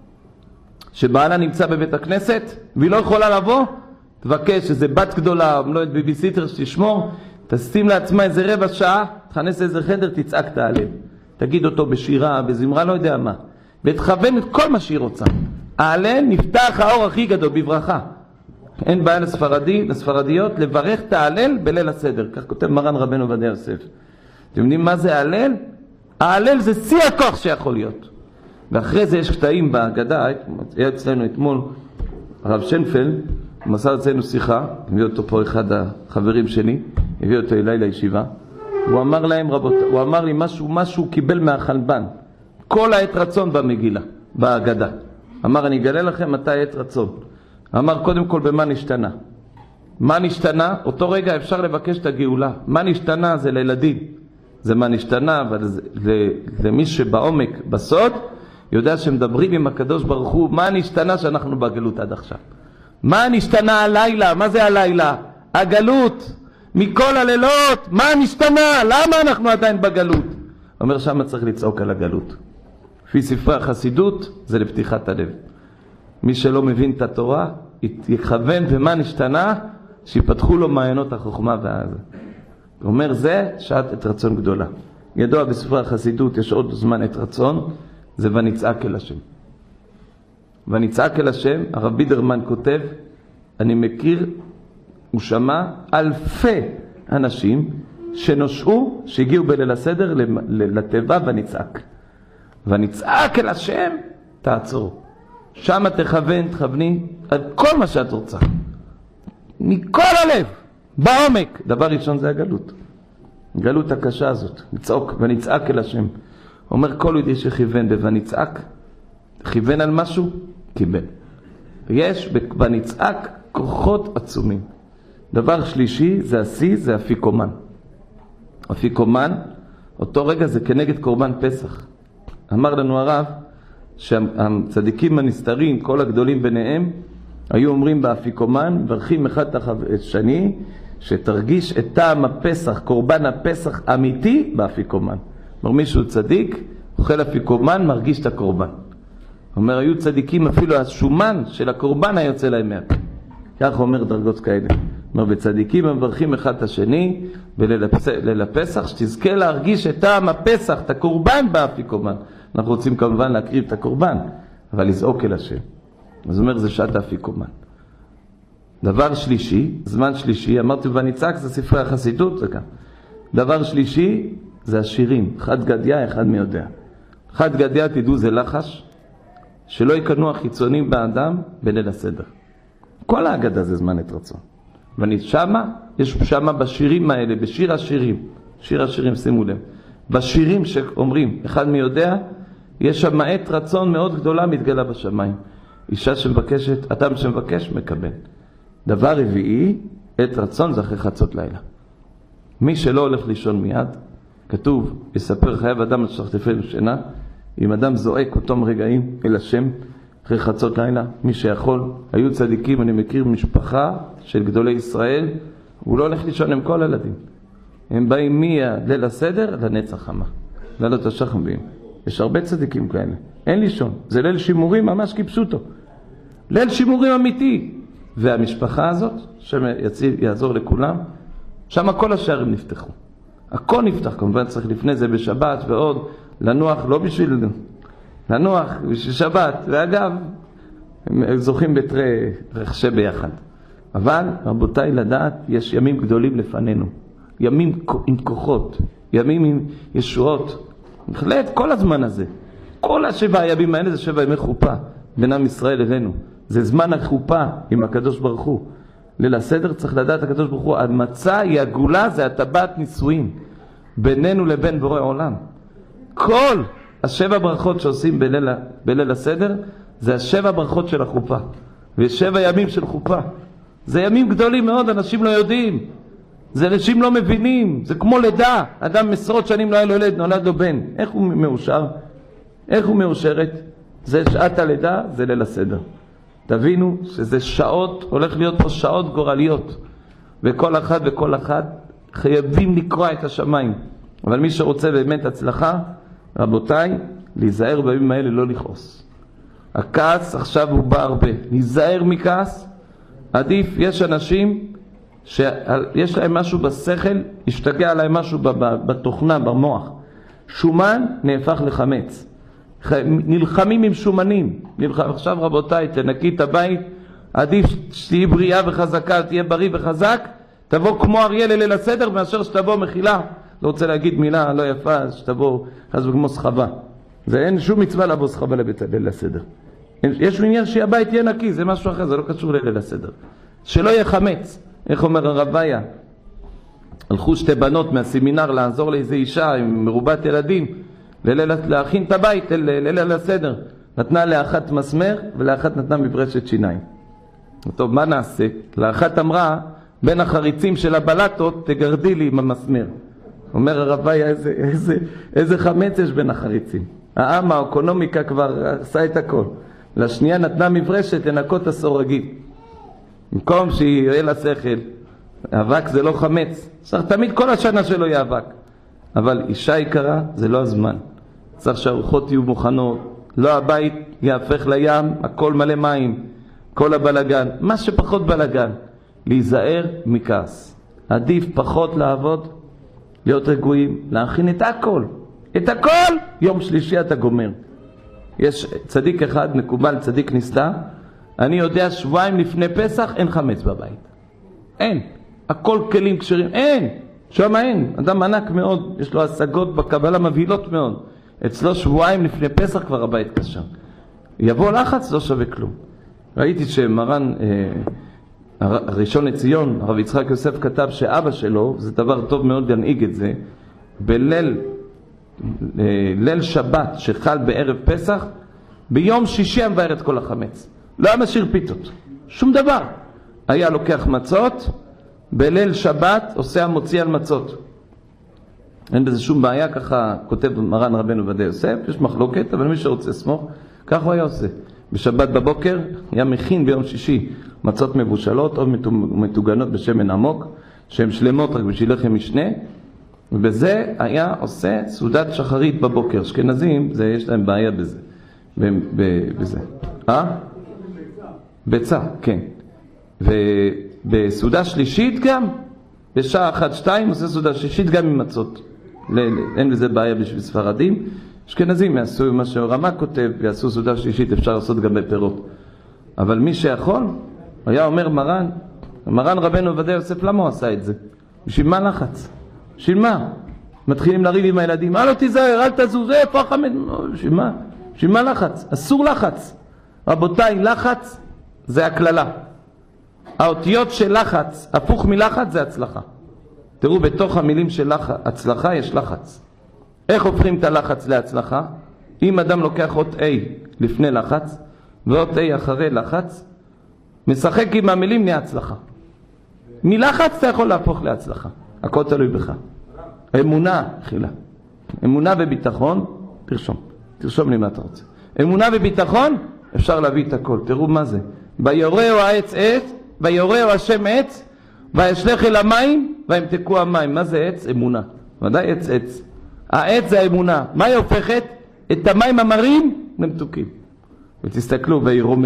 שבעלה נמצא בבית הכנסת, והיא לא יכולה לבוא, תבקש איזה בת גדולה, או לא את ביביסיטר שתשמור, תשים לעצמה איזה רבע שעה, תכנס איזה חדר, תצעק את ההלל. תגיד אותו בשירה, בזמרה, לא יודע מה. ותכוון את כל מה שהיא רוצה. ההלל נפתח האור הכי גדול, בברכה. אין בעיה לספרדי, לספרדיות, לברך את ההלל בליל הסדר. כך כותב מרן רבנו עובדיה יוסף. אתם יודעים מה זה ההלל? ההלל זה שיא הכוח שיכול להיות. ואחרי זה יש קטעים בהגדה, היה אצלנו אתמול הרב שנפלד, הוא מסר אצלנו שיחה, הביא אותו פה אחד החברים שלי, הביא אותו אליי לישיבה, הוא אמר להם רבות, הוא אמר לי משהו, משהו קיבל מהחלבן, כל העת רצון במגילה, בהגדה. אמר, אני אגלה לכם מתי עת רצון. אמר, קודם כל, במה נשתנה? מה נשתנה? אותו רגע אפשר לבקש את הגאולה. מה נשתנה? זה לילדים. זה מה נשתנה, אבל זה, זה, זה מי שבעומק, בסוד, יודע שמדברים עם הקדוש ברוך הוא, מה נשתנה שאנחנו בגלות עד עכשיו? מה נשתנה הלילה? מה זה הלילה? הגלות. מכל הלילות, מה נשתנה? למה אנחנו עדיין בגלות? אומר, שם צריך לצעוק על הגלות. לפי ספרי החסידות, זה לפתיחת הלב. מי שלא מבין את התורה, יכוון ומה נשתנה, שיפתחו לו מעיינות החוכמה והזה. אומר, זה שעת את רצון גדולה. ידוע בספרי החסידות, יש עוד זמן את רצון, זה ונצעק אל השם. ונצעק אל השם, הרב בידרמן כותב, אני מכיר, הוא שמע אלפי אנשים שנושעו, שהגיעו בליל הסדר לטבע ונצעק. ונצעק אל השם, תעצור. שם תכוון, תכווני, על כל מה שאת רוצה. מכל הלב, בעומק. דבר ראשון זה הגלות. הגלות הקשה הזאת. נצעוק ונצעק אל השם. אומר כל יהודי שכיוון ונצעק, כיוון על משהו, קיבל. ויש בנצעק כוחות עצומים. דבר שלישי זה השיא, זה אפיקומן. אפיקומן, אותו רגע זה כנגד קורבן פסח. אמר לנו הרב שהצדיקים הנסתרים, כל הגדולים ביניהם, היו אומרים באפיקומן, מברכים אחד תחת שני, שתרגיש את טעם הפסח, קורבן הפסח אמיתי באפיקומן. אומר מישהו צדיק, אוכל אפיקומן, מרגיש את הקורבן. אומר, היו צדיקים אפילו השומן של הקורבן היוצא להם מהפה. כך אומר דרגות כאלה. אומר, בצדיקים מברכים אחד את השני, בליל הפסח, שתזכה להרגיש את טעם הפסח, את הקורבן באפיקומן. אנחנו רוצים כמובן להקריב את הקורבן, אבל לזעוק אל השם. אז אומר, זה שעת האפיקומן. דבר שלישי, זמן שלישי, אמרתי ונצעק, זה ספרי החסידות, זה גם. דבר שלישי, זה השירים. אחד גדיה, אחד מי יודע. אחד גדיה, תדעו, זה לחש, שלא יקנו החיצונים באדם בליל הסדר. כל ההגדה זה זמן את רצון. ושמה, יש שמה בשירים האלה, בשיר השירים, שיר השירים, שימו לב, בשירים שאומרים, אחד מי יודע, יש שם עת רצון מאוד גדולה מתגלה בשמיים. אישה שמבקשת, אדם שמבקש, מקבל. דבר רביעי, עת רצון זה אחרי חצות לילה. מי שלא הולך לישון מיד, כתוב, יספר חייב אדם לשכתפי בשינה, אם אדם זועק אותם רגעים אל השם, אחרי חצות לילה, מי שיכול, היו צדיקים, אני מכיר משפחה של גדולי ישראל, הוא לא הולך לישון עם כל הילדים. הם באים מליל הסדר לנצח חמה. לילות השחם באים. יש הרבה צדיקים כאלה. אין לישון. זה ליל שימורים ממש כפשוטו. ליל שימורים אמיתי. והמשפחה הזאת, שיעזור לכולם, שם כל השערים נפתחו. הכל נפתח, כמובן צריך לפני זה בשבת ועוד, לנוח, לא בשביל לנוח, בשביל שבת. ואגב, הם זוכים בתרי רחשי ביחד. אבל, רבותיי, לדעת, יש ימים גדולים לפנינו. ימים עם כוחות, ימים עם ישועות. בהחלט, כל הזמן הזה. כל השבע הימים האלה זה שבע ימי חופה, בין עם ישראל אלינו. זה זמן החופה עם הקדוש ברוך הוא. ליל הסדר צריך לדעת הקדוש ברוך הוא, המצה היא הגאולה, זה הטבעת נישואין. בינינו לבין בורא עולם. כל השבע ברכות שעושים בליל, בליל הסדר, זה השבע ברכות של החופה. ושבע ימים של חופה. זה ימים גדולים מאוד, אנשים לא יודעים. זה אנשים לא מבינים. זה כמו לידה. אדם מסרות שנים לא היה לו ילד, נולד לו בן. איך הוא מאושר? איך הוא מאושרת? זה שעת הלידה, זה ליל הסדר. תבינו שזה שעות, הולך להיות פה שעות גורליות. וכל אחד וכל אחד חייבים לקרוע את השמיים. אבל מי שרוצה באמת הצלחה, רבותיי, להיזהר בימים האלה לא לכעוס. הכעס עכשיו הוא בא הרבה. להיזהר מכעס, עדיף, יש אנשים שיש להם משהו בשכל, ישתגע עליהם משהו בתוכנה, במוח. שומן נהפך לחמץ. נלחמים עם שומנים. נלחם. עכשיו רבותיי, תנקי את הבית, עדיף שתהיה בריאה וחזקה, תהיה בריא וחזק, תבוא כמו אריה לליל הסדר, מאשר שתבוא מחילה. לא רוצה להגיד מילה לא יפה, שתבוא חס וכמו סחבה. זה אין שום מצווה לבוא סחבה לליל הסדר. יש עניין שהבית יהיה נקי, זה משהו אחר, זה לא קשור לליל הסדר. שלא יהיה חמץ. איך אומר הרביה? הלכו שתי בנות מהסמינר לעזור לאיזו אישה עם מרובת ילדים, להכין את הבית לליל הסדר. נתנה לאחת מסמר ולאחת נתנה מברשת שיניים. טוב, מה נעשה? לאחת אמרה, בין החריצים של הבלטות תגרדי לי עם המסמר. אומר הרבי, איזה, איזה, איזה חמץ יש בין החריצים. העם האקונומיקה כבר עשה את הכל. לשנייה נתנה מברשת לנקות הסורגים. במקום שיהיה לה שכל, אבק זה לא חמץ. צריך תמיד כל השנה שלו יהיה אבק. אבל אישה יקרה זה לא הזמן. צריך שהארוחות יהיו מוכנות. לא הבית יהפך לים, הכל מלא מים. כל הבלגן. מה שפחות בלגן. להיזהר מכעס. עדיף פחות לעבוד, להיות רגועים, להכין את הכל. את הכל! יום שלישי אתה גומר. יש צדיק אחד, מקובל, צדיק נסתה. אני יודע שבועיים לפני פסח אין חמץ בבית. אין. הכל כלים כשרים. אין. שם אין. אדם ענק מאוד. יש לו השגות בקבלה מבהילות מאוד. אצלו שבועיים לפני פסח כבר הבית קשה. יבוא לחץ, לא שווה כלום. ראיתי שמרן אה, הראשון לציון, הרב יצחק יוסף, כתב שאבא שלו, זה דבר טוב מאוד להנהיג את זה, בליל אה, ליל שבת שחל בערב פסח, ביום שישי מבאר את כל החמץ. לא היה משאיר פיתות. שום דבר. היה לוקח מצות, בליל שבת עושה המוציא על מצות. אין בזה שום בעיה, ככה כותב מרן רבנו עובדיה יוסף, יש מחלוקת, אבל מי שרוצה סמוך, ככה הוא היה עושה. בשבת בבוקר היה מכין ביום שישי מצות מבושלות או מתוגנות בשמן עמוק, שהן שלמות רק בשביל לחם משנה, ובזה היה עושה סעודת שחרית בבוקר. אשכנזים, זה, יש להם בעיה בזה. בזה. אה? ביצה, כן. ובסעודה שלישית גם, בשעה אחת, שתיים, עושה סעודה שלישית גם עם מצות. אין בזה בעיה בשביל ספרדים. אשכנזים יעשו מה שרמה כותב, ויעשו סעודה שלישית, אפשר לעשות גם בפירות. אבל מי שיכול, היה אומר מרן, מרן רבנו עובדיה יוסף, למה הוא עשה את זה? בשביל מה לחץ? בשביל מה? מתחילים לריב עם הילדים, אל לא תיזהר, אל תזוז, איפה החמד? בשביל מה? בשביל מה לחץ? אסור לחץ. רבותיי, לחץ זה הכללה. האותיות של לחץ, הפוך מלחץ זה הצלחה. תראו, בתוך המילים של לחץ, הצלחה יש לחץ. איך הופכים את הלחץ להצלחה? אם אדם לוקח אות A לפני לחץ, ואות A אחרי לחץ, משחק עם המילים נהיה הצלחה. מלחץ אתה יכול להפוך להצלחה. הכל תלוי בך. אמונה, חילה. אמונה וביטחון, תרשום. תרשום לי מה אתה רוצה. אמונה וביטחון, אפשר להביא את הכל. תראו מה זה. ויורהו העץ עץ, ויורהו השם עץ, וישלח אל המים, וימתקו המים. מה זה עץ? אמונה. ודאי עץ עץ. העץ זה האמונה. מה היא הופכת? את המים המרים למתוקים. ותסתכלו,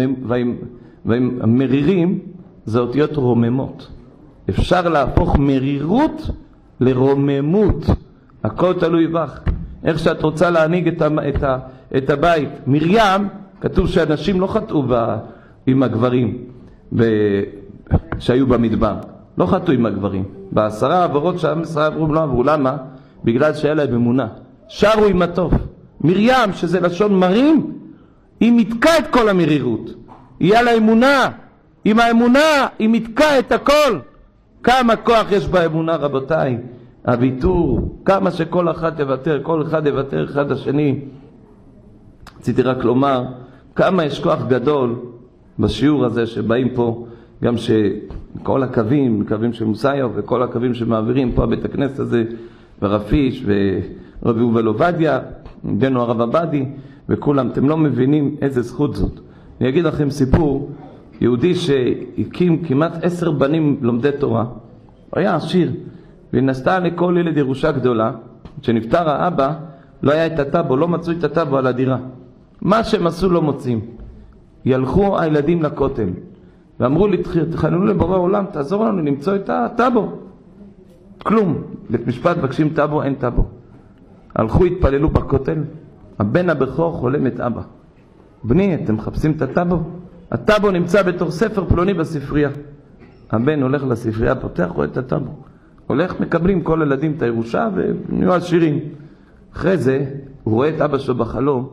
והם מרירים, זה אותיות רוממות. אפשר להפוך מרירות לרוממות. הכל תלוי בך. איך שאת רוצה להנהיג את, ה, את, ה, את הבית. מרים, כתוב שאנשים לא חטאו ב, עם הגברים ב, שהיו במדבר. לא חטאו עם הגברים. בעשרה עברות שעם ישראל עברו, לא עברו. למה? בגלל שהיה להם אמונה. שרו עם הטוב. מרים, שזה לשון מרים, היא מתקה את כל המרירות. היא על האמונה. עם האמונה היא מתקה את הכל. כמה כוח יש באמונה, רבותיי. הוויתור, כמה שכל אחד יוותר, כל אחד יוותר אחד השני. רציתי רק לומר, כמה יש כוח גדול בשיעור הזה שבאים פה, גם שכל הקווים, קווים של מוסיוב וכל הקווים שמעבירים פה בית הכנסת הזה, ורפיש ורבי יובל עובדיה, בנו הרב עבדי, וכולם, אתם לא מבינים איזה זכות זאת. אני אגיד לכם סיפור, יהודי שהקים כמעט עשר בנים לומדי תורה, הוא היה עשיר, ונסתה לכל ילד ירושה גדולה. כשנפטר האבא, לא היה את הטאבו, לא מצאו את הטאבו על הדירה. מה שהם עשו לא מוצאים. ילכו הילדים לכותל, ואמרו לי, תחננו לבורא עולם, תעזור לנו למצוא את הטאבו. כלום. בית משפט בקשים טאבו, אין טאבו. הלכו, התפללו בכותל, הבן הבכור חולם את אבא. בני, אתם מחפשים את הטאבו? הטאבו נמצא בתור ספר פלוני בספרייה. הבן הולך לספרייה, פותח, רואה את הטאבו. הולך, מקבלים כל ילדים את הירושה ונהיו עשירים. אחרי זה, הוא רואה את אבא שלו בחלום.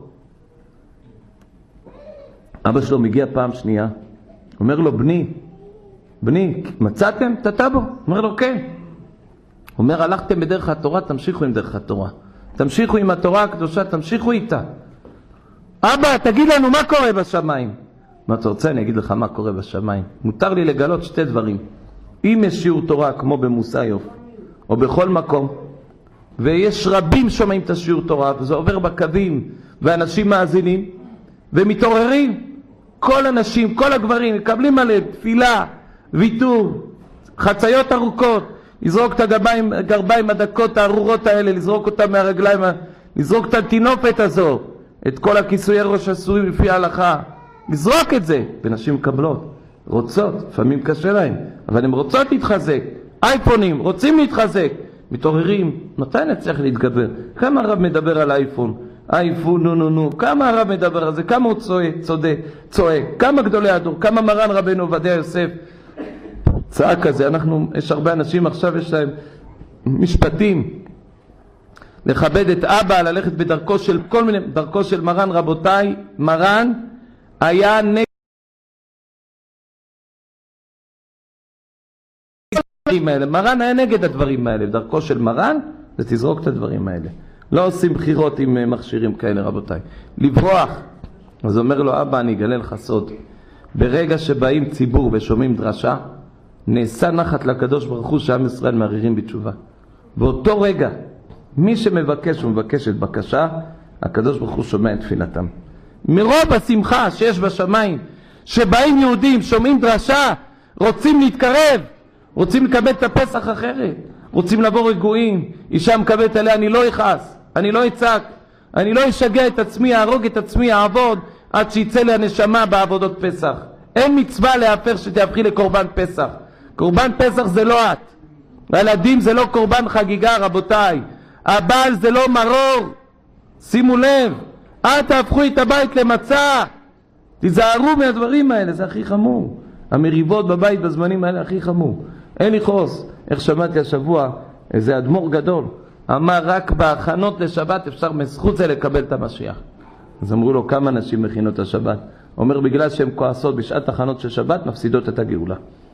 אבא שלו מגיע פעם שנייה. אומר לו, בני, בני, מצאתם את הטאבו? אומר לו, כן. אומר, הלכתם בדרך התורה, תמשיכו עם דרך התורה. תמשיכו עם התורה הקדושה, תמשיכו איתה. אבא, תגיד לנו מה קורה בשמיים. מה אתה רוצה? אני אגיד לך מה קורה בשמיים. מותר לי לגלות שתי דברים. אם יש שיעור תורה כמו במוסאיוף, או בכל מקום, ויש רבים שומעים את השיעור תורה, וזה עובר בקווים, ואנשים מאזינים, ומתעוררים, כל הנשים, כל הגברים, מקבלים עליהם תפילה, ויתור, חציות ארוכות, לזרוק את הגרביים, הגרביים הדקות הארורות האלה, לזרוק אותם מהרגליים, לזרוק את התינופת הזו, את כל הכיסויי ראש אסורים לפי ההלכה, לזרוק את זה. ונשים מקבלות, רוצות, לפעמים קשה להם, אבל הן רוצות להתחזק. אייפונים, רוצים להתחזק, מתעוררים. מתי נצליח להתגבר? כמה הרב מדבר על אייפון? אייפון, נו נו נו, כמה הרב מדבר על זה? כמה הוא צועק, צודק, צועק, כמה גדולי הדור, כמה מרן רבנו עובדיה יוסף צעק כזה. אנחנו, יש הרבה אנשים עכשיו, יש להם משפטים לכבד את אבא, ללכת בדרכו של כל מיני, דרכו של מרן. רבותיי, מרן היה נגד הדברים האלה. מרן היה נגד הדברים האלה. דרכו של מרן זה תזרוק את הדברים האלה. לא עושים בחירות עם מכשירים כאלה, רבותיי. לברוח. אז אומר לו, אבא, אני אגלה לך סוד. ברגע שבאים ציבור ושומעים דרשה, נעשה נחת לקדוש ברוך הוא שעם ישראל מערערים בתשובה. באותו רגע, מי שמבקש ומבקש את בקשה, הקדוש ברוך הוא שומע את תפילתם. מרוב השמחה שיש בשמיים, שבאים יהודים, שומעים דרשה, רוצים להתקרב, רוצים לקבל את הפסח אחרת, רוצים לבוא רגועים. אישה מקבלת עליה, אני לא אכעס, אני לא אצעק, אני לא אשגע את עצמי, אהרוג את עצמי, אעבוד עד שיצא לי הנשמה בעבודות פסח. אין מצווה להפר שתהפכי לקורבן פסח. קורבן פסח זה לא את, והילדים זה לא קורבן חגיגה, רבותיי. הבעל זה לא מרור, שימו לב, אל תהפכו את הבית למצע. תיזהרו מהדברים האלה, זה הכי חמור. המריבות בבית בזמנים האלה הכי חמור. אין לי חוס. איך שמעתי השבוע, איזה אדמו"ר גדול אמר, רק בהכנות לשבת אפשר מזכות זה לקבל את המשיח. אז אמרו לו, כמה נשים מכינות את השבת? אומר, בגלל שהן כועסות בשעת הכנות של שבת, מפסידות את הגאולה.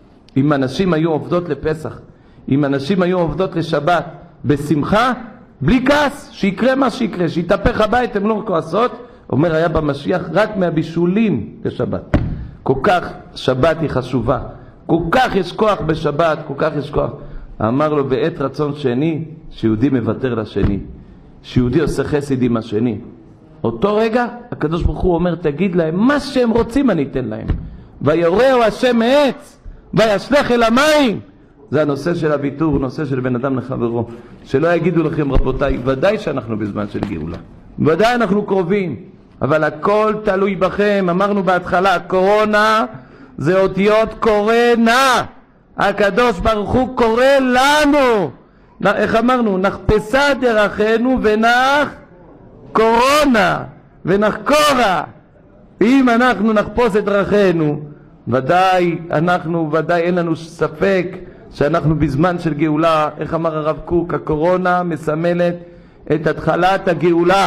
אם אנשים היו עובדות לפסח, אם אנשים היו עובדות לשבת בשמחה, בלי כעס, שיקרה מה שיקרה, שיתהפך הבית, הם לא כועסות. אומר, היה במשיח רק מהבישולים לשבת. כל כך שבת היא חשובה, כל כך יש כוח בשבת, כל כך יש כוח. אמר לו, בעת רצון שני, שיהודי מוותר לשני, שיהודי עושה חסד עם השני, אותו רגע הקדוש ברוך הוא אומר, תגיד להם מה שהם רוצים אני אתן להם. ויורהו השם מעץ וישלך אל המים. זה הנושא של הוויתור, נושא של בן אדם לחברו. שלא יגידו לכם, רבותיי, ודאי שאנחנו בזמן של גאולה, ודאי אנחנו קרובים, אבל הכל תלוי בכם. אמרנו בהתחלה, הקורונה זה אותיות קורנה. הקדוש ברוך הוא קורא לנו, איך אמרנו? נחפשה דרכנו ונח קורונה ונחקורה. אם אנחנו נחפוש את דרכנו, ודאי אנחנו, ודאי אין לנו ספק שאנחנו בזמן של גאולה. איך אמר הרב קוק? הקורונה מסמלת את התחלת הגאולה.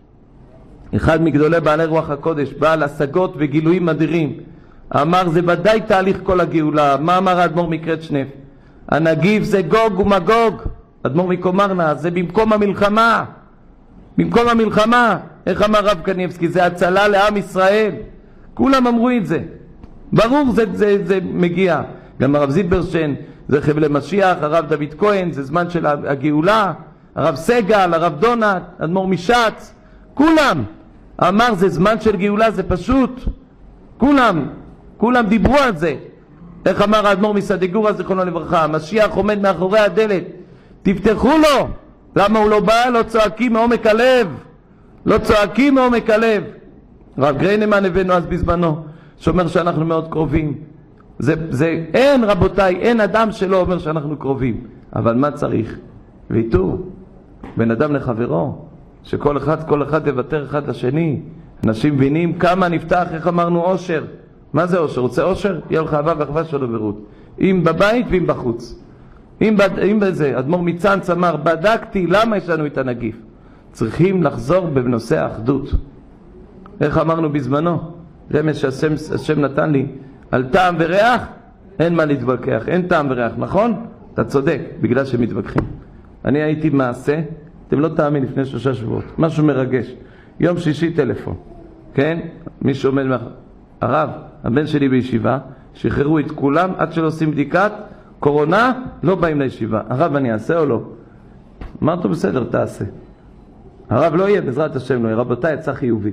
אחד מגדולי בעלי רוח הקודש, בעל השגות וגילויים אדירים, אמר, זה ודאי תהליך כל הגאולה. מה אמר האדמו"ר מקרצ'נב? הנגיף זה גוג ומגוג. אדמו"ר מקומרנה, זה במקום המלחמה, במקום המלחמה. איך אמר רב קניבסקי? זה הצלה לעם ישראל. כולם אמרו את זה, ברור, זה, זה, זה מגיע. גם הרב זילברשטיין, זה חבלי משיח, הרב דוד כהן, זה זמן של הגאולה, הרב סגל, הרב דונת, אדמו"ר משץ, כולם אמר זה זמן של גאולה, זה פשוט, כולם, כולם דיברו על זה. איך אמר האדמו"ר מסדיגורה זיכרונו לברכה? המשיח עומד מאחורי הדלת, תפתחו לו. למה הוא לא בא? לא צועקים מעומק הלב, לא צועקים מעומק הלב. רב גריינמן הבאנו אז בזמנו, שאומר שאנחנו מאוד קרובים. זה, זה, אין רבותיי, אין אדם שלא אומר שאנחנו קרובים. אבל מה צריך? ויתור, בין אדם לחברו, שכל אחד, כל אחד יוותר אחד לשני. אנשים מבינים כמה נפתח, איך אמרנו, אושר. מה זה אושר? רוצה אושר? יהיה לך אהבה ואחווה שלו ברות. אם בבית ואם בחוץ. אם, בד... אם בזה, אדמו"ר מצאנץ אמר, בדקתי למה יש לנו את הנגיף. צריכים לחזור בנושא האחדות. איך אמרנו בזמנו? רמז שהשם, השם נתן לי, על טעם וריח אין מה להתווכח, אין טעם וריח, נכון? אתה צודק, בגלל שמתווכחים. אני הייתי מעשה, אתם לא תאמין, לפני שלושה שבועות, משהו מרגש. יום שישי טלפון, כן? מי שעומד מאחר. הרב, הבן שלי בישיבה, שחררו את כולם, עד שלא עושים בדיקת קורונה, לא באים לישיבה. הרב, אני אעשה או לא? אמרתי, בסדר, תעשה. הרב לא יהיה, בעזרת השם לא יהיה. רבותיי, יצא חיובי.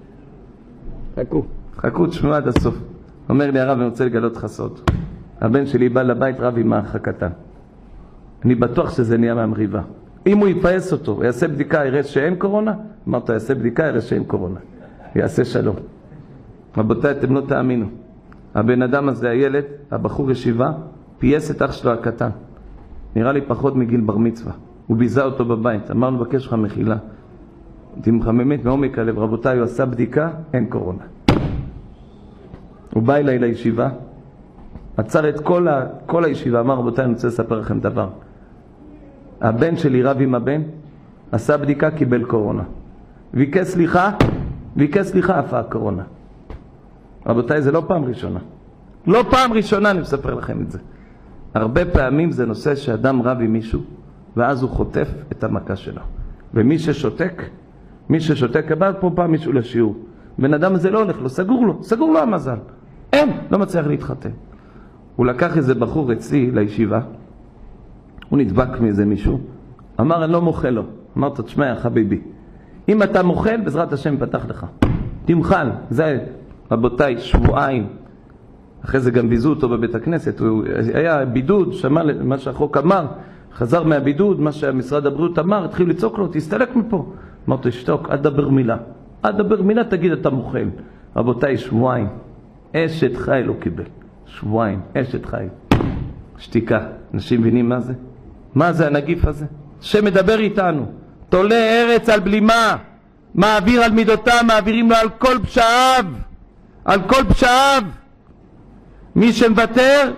חכו, חכו, תשמעו עד הסוף. אומר לי הרב, אני רוצה לגלות לך סוד. הבן שלי בא לבית רב עם האח הקטן. אני בטוח שזה נהיה מהמריבה. אם הוא יפייס אותו, הוא יעשה בדיקה, יראה שאין קורונה? אמרת, יעשה בדיקה, יראה שאין קורונה. יעשה שלום. רבותיי, אתם לא תאמינו. הבן אדם הזה, הילד, הבחור ישיבה, פייס את אח שלו הקטן. נראה לי פחות מגיל בר מצווה. הוא ביזה אותו בבית. אמרנו, בקש לך מחילה. תמחממת מעומק הלב. רבותיי, הוא עשה בדיקה, אין קורונה. הוא בא אליי לישיבה, עצר את כל, ה... כל הישיבה, אמר, רבותיי, אני רוצה לספר לכם דבר. הבן שלי רב עם הבן, עשה בדיקה, קיבל קורונה. ביקש סליחה, ביקש סליחה, אף הקורונה. רבותיי, זה לא פעם ראשונה. לא פעם ראשונה אני מספר לכם את זה. הרבה פעמים זה נושא שאדם רב עם מישהו, ואז הוא חוטף את המכה שלו. ומי ששותק, מי ששותק, הבא פה פעם מישהו לשיעור. בן אדם הזה לא הולך לו, סגור לו, סגור לו המזל. אין, לא מצליח להתחתן. הוא לקח איזה בחור אצלי לישיבה, הוא נדבק מאיזה מישהו, אמר, אני לא מוכל לו. אמרת, תשמע, יא חביבי, אם אתה מוכל, בעזרת השם פתח לך. תמחל, זה, רבותיי, שבועיים. אחרי זה גם ביזו אותו בבית הכנסת, הוא היה בידוד, שמע מה שהחוק אמר, חזר מהבידוד, מה שהמשרד הבריאות אמר, התחיל לצעוק לו, תסתלק מפה. אמרת, תשתוק, אל דבר מילה. אל דבר מילה, תגיד, אתה מוכל. רבותיי, שבועיים. אשת חי לא קיבל. שבועיים, אשת חי. שתיקה. אנשים מבינים מה זה? מה זה הנגיף הזה? שמדבר איתנו. תולה ארץ על בלימה. מעביר על מידותיו, מעבירים לו על כל פשעיו. על כל פשעיו. מי שמוותר,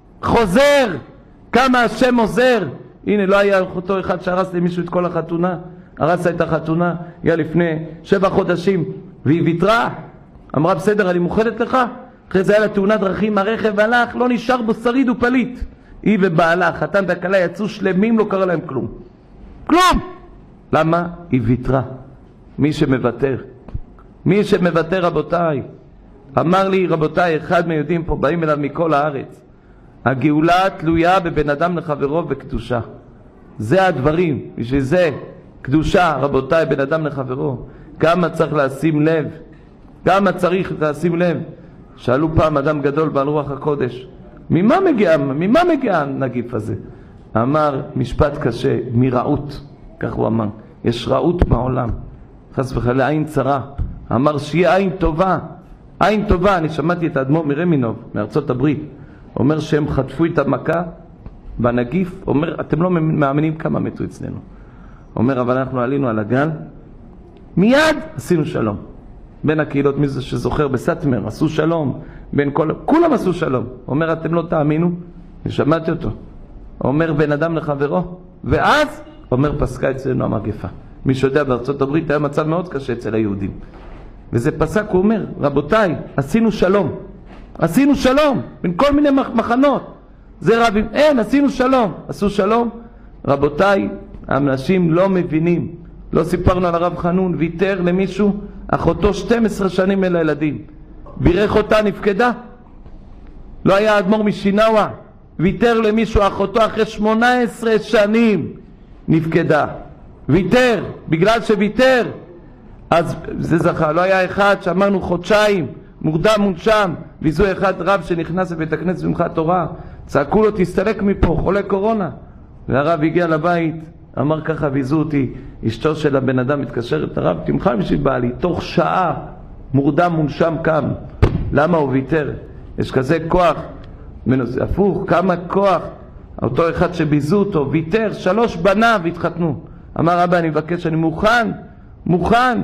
חוזר. כמה השם עוזר. הנה, לא היה אותו אחד שהרס למישהו את כל החתונה. הרסה את החתונה, היה לפני שבע חודשים, והיא ויתרה. אמרה, בסדר, אני מוכנת לך. אחרי זה היה לה תאונת דרכים, הרכב הלך, לא נשאר בו שריד ופליט. היא ובעלה, חתן והכלה, יצאו שלמים, לא קרה להם כלום. כלום! למה? היא ויתרה. מי שמוותר. מי שמוותר, רבותיי. אמר לי, רבותיי, אחד מיהודים פה, באים אליו מכל הארץ. הגאולה תלויה בבן אדם לחברו בקדושה. זה הדברים, בשביל זה. קדושה, רבותיי, בן אדם לחברו. כמה צריך לשים לב. כמה צריך לשים לב. שאלו פעם אדם גדול בעל רוח הקודש, ממה מגיע, ממה מגיע הנגיף הזה? אמר משפט קשה, מרעות. כך הוא אמר. יש רעות בעולם. חס וחלילה, עין צרה. אמר שיהיה עין טובה. עין טובה. אני שמעתי את האדמו"ר מרמינוב, מארצות הברית. אומר שהם חטפו את המכה בנגיף. אומר, אתם לא מאמינים כמה מתו אצלנו. אומר, אבל אנחנו עלינו על הגל, מיד עשינו שלום. בין הקהילות, מי זה שזוכר בסטמר, עשו שלום. בין כל, כולם עשו שלום. אומר, אתם לא תאמינו? ושמעתי אותו. אומר, בן אדם לחברו. ואז, אומר, פסקה אצלנו המגפה. מי שיודע, בארצות הברית היה מצב מאוד קשה אצל היהודים. וזה פסק, הוא אומר, רבותיי, עשינו שלום. עשינו שלום. בין כל מיני מחנות. זה רבים. אין, עשינו שלום. עשו שלום. רבותיי, האנשים לא מבינים. לא סיפרנו על הרב חנון, ויתר למישהו, אחותו שתים עשרה שנים אל הילדים. בירך אותה, נפקדה. לא היה אדמו"ר משינאווה. ויתר למישהו, אחותו אחרי שמונה עשרה שנים נפקדה. ויתר, בגלל שוויתר. אז זה זכה, לא היה אחד שאמרנו חודשיים, מורדם מונשם, ויזו אחד רב שנכנס לבית הכנסת במחאת תורה, צעקו לו, תסתלק מפה, חולה קורונה. והרב הגיע לבית, אמר ככה, ויזו אותי, אשתו של הבן אדם מתקשרת, הרב, תמחל בשביל בעלי, תוך שעה, מורדם מונשם קם. למה הוא ויתר? יש כזה כוח, מנוס, הפוך, כמה כוח. אותו אחד שביזו אותו, ויתר, שלוש בניו התחתנו. אמר, רבי, אני מבקש, אני מוכן, מוכן,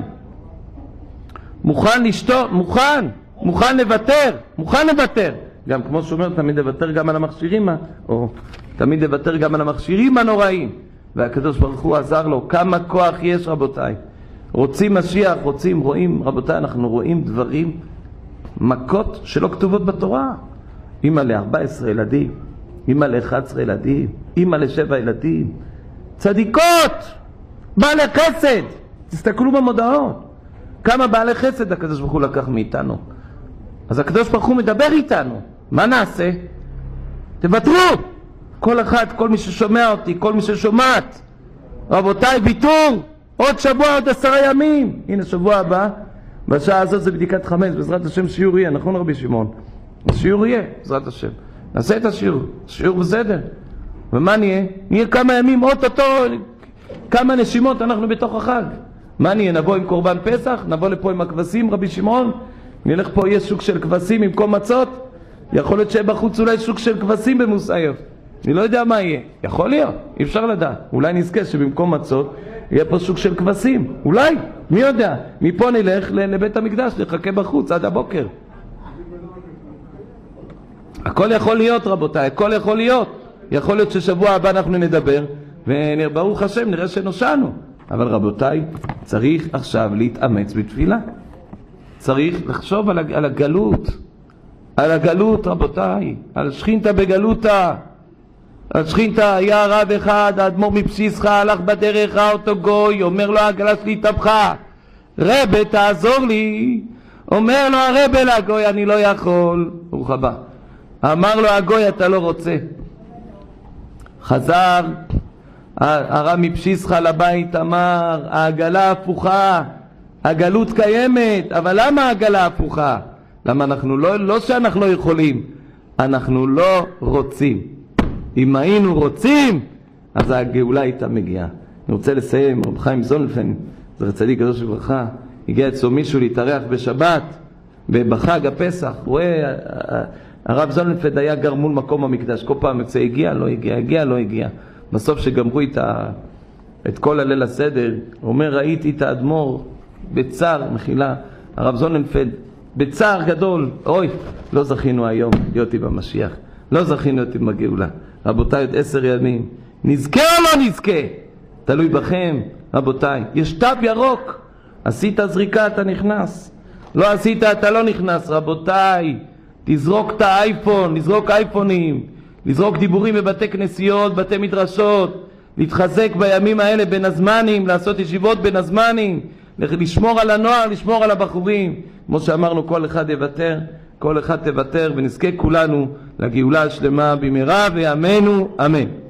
מוכן לשתות, מוכן, מוכן לוותר, מוכן לוותר. גם כמו שאומר, תמיד לוותר גם על המכשירים, או תמיד לוותר גם על המכשירים הנוראים. והקדוש ברוך הוא עזר לו. כמה כוח יש, רבותיי. רוצים משיח, רוצים, רואים, רבותיי, אנחנו רואים דברים, מכות שלא כתובות בתורה. אמא ל-ארבע עשרה ילדים, אמא ל-אחת עשרה ילדים, אמא ל-שבע ילדים. צדיקות! בעלי חסד! תסתכלו במודעות. כמה בעלי חסד הקדוש ברוך הוא לקח מאיתנו. אז הקדוש ברוך הוא מדבר איתנו. מה נעשה? תוותרו! כל אחד, כל מי ששומע אותי, כל מי ששומעת. רבותיי, ויתור! עוד שבוע, עוד עשרה ימים. הנה שבוע הבא, בשעה הזאת זה בדיקת חמץ, בעזרת השם שיעור יהיה, נכון רבי שמעון? השיעור יהיה, בעזרת השם. נעשה את השיעור, שיעור בסדר. ומה נהיה? נהיה כמה ימים, אוטוטו, כמה נשימות אנחנו בתוך החג. מה נהיה? נבוא עם קורבן פסח, נבוא לפה עם הכבשים, רבי שמעון, נלך פה, יהיה שוק של כבשים עם כל מצות, יכול להיות שיהיה בחוץ אולי שוק של כבשים במוסעיוב. אני לא יודע מה יהיה, יכול להיות, אי אפשר לדעת. אולי נזכה שבמקום מצות יהיה פה שוק של כבשים, אולי, מי יודע. מפה נלך לבית המקדש, נחכה בחוץ עד הבוקר. הכל יכול להיות רבותיי, הכל יכול להיות. יכול להיות ששבוע הבא אנחנו נדבר וברוך השם נראה שנושענו. אבל רבותיי, צריך עכשיו להתאמץ בתפילה. צריך לחשוב על, על הגלות, על הגלות רבותיי, על שכינתה בגלותה. על שכינתה היה רב אחד, האדמו"ר מפשיסחה, הלך בדרך, ראה אותו גוי, אומר לו העגלה שלי התהפכה, רבי תעזור לי. אומר לו הרבי לגוי, אני לא יכול. ברוך הבא. אמר לו הגוי, אתה לא רוצה. חזר הרב מפשיסחה לבית, אמר העגלה הפוכה, הגלות קיימת, אבל למה העגלה הפוכה? למה אנחנו לא, לא שאנחנו לא יכולים, אנחנו לא רוצים. אם היינו רוצים, אז הגאולה הייתה מגיעה. אני רוצה לסיים, רב חיים זוננפלד, זכר צדיק קדוש לברכה, הגיע אצלו מישהו להתארח בשבת, בחג הפסח, רואה, הרב זוננפלד היה גר מול מקום המקדש, כל פעם יוצא, הגיע, לא הגיע, הגיע, לא הגיע. בסוף שגמרו את, ה... את כל הליל הסדר, הוא אומר, ראיתי את האדמו"ר בצער, מחילה, הרב זוננפלד, בצער גדול, אוי, לא זכינו היום להיות במשיח, לא זכינו להיות בגאולה. רבותיי, עוד עשר ימים, נזכה או לא נזכה? תלוי בכם, רבותיי. יש תו ירוק, עשית זריקה אתה נכנס, לא עשית אתה לא נכנס. רבותיי, תזרוק את האייפון, לזרוק אייפונים, לזרוק דיבורים בבתי כנסיות, בתי מדרשות, להתחזק בימים האלה בין הזמנים, לעשות ישיבות בין הזמנים, לשמור על הנוער, לשמור על הבחורים. כמו שאמרנו, כל אחד יוותר, כל אחד תוותר, ונזכה כולנו לגאולה השלמה במהרה וימינו, אמן.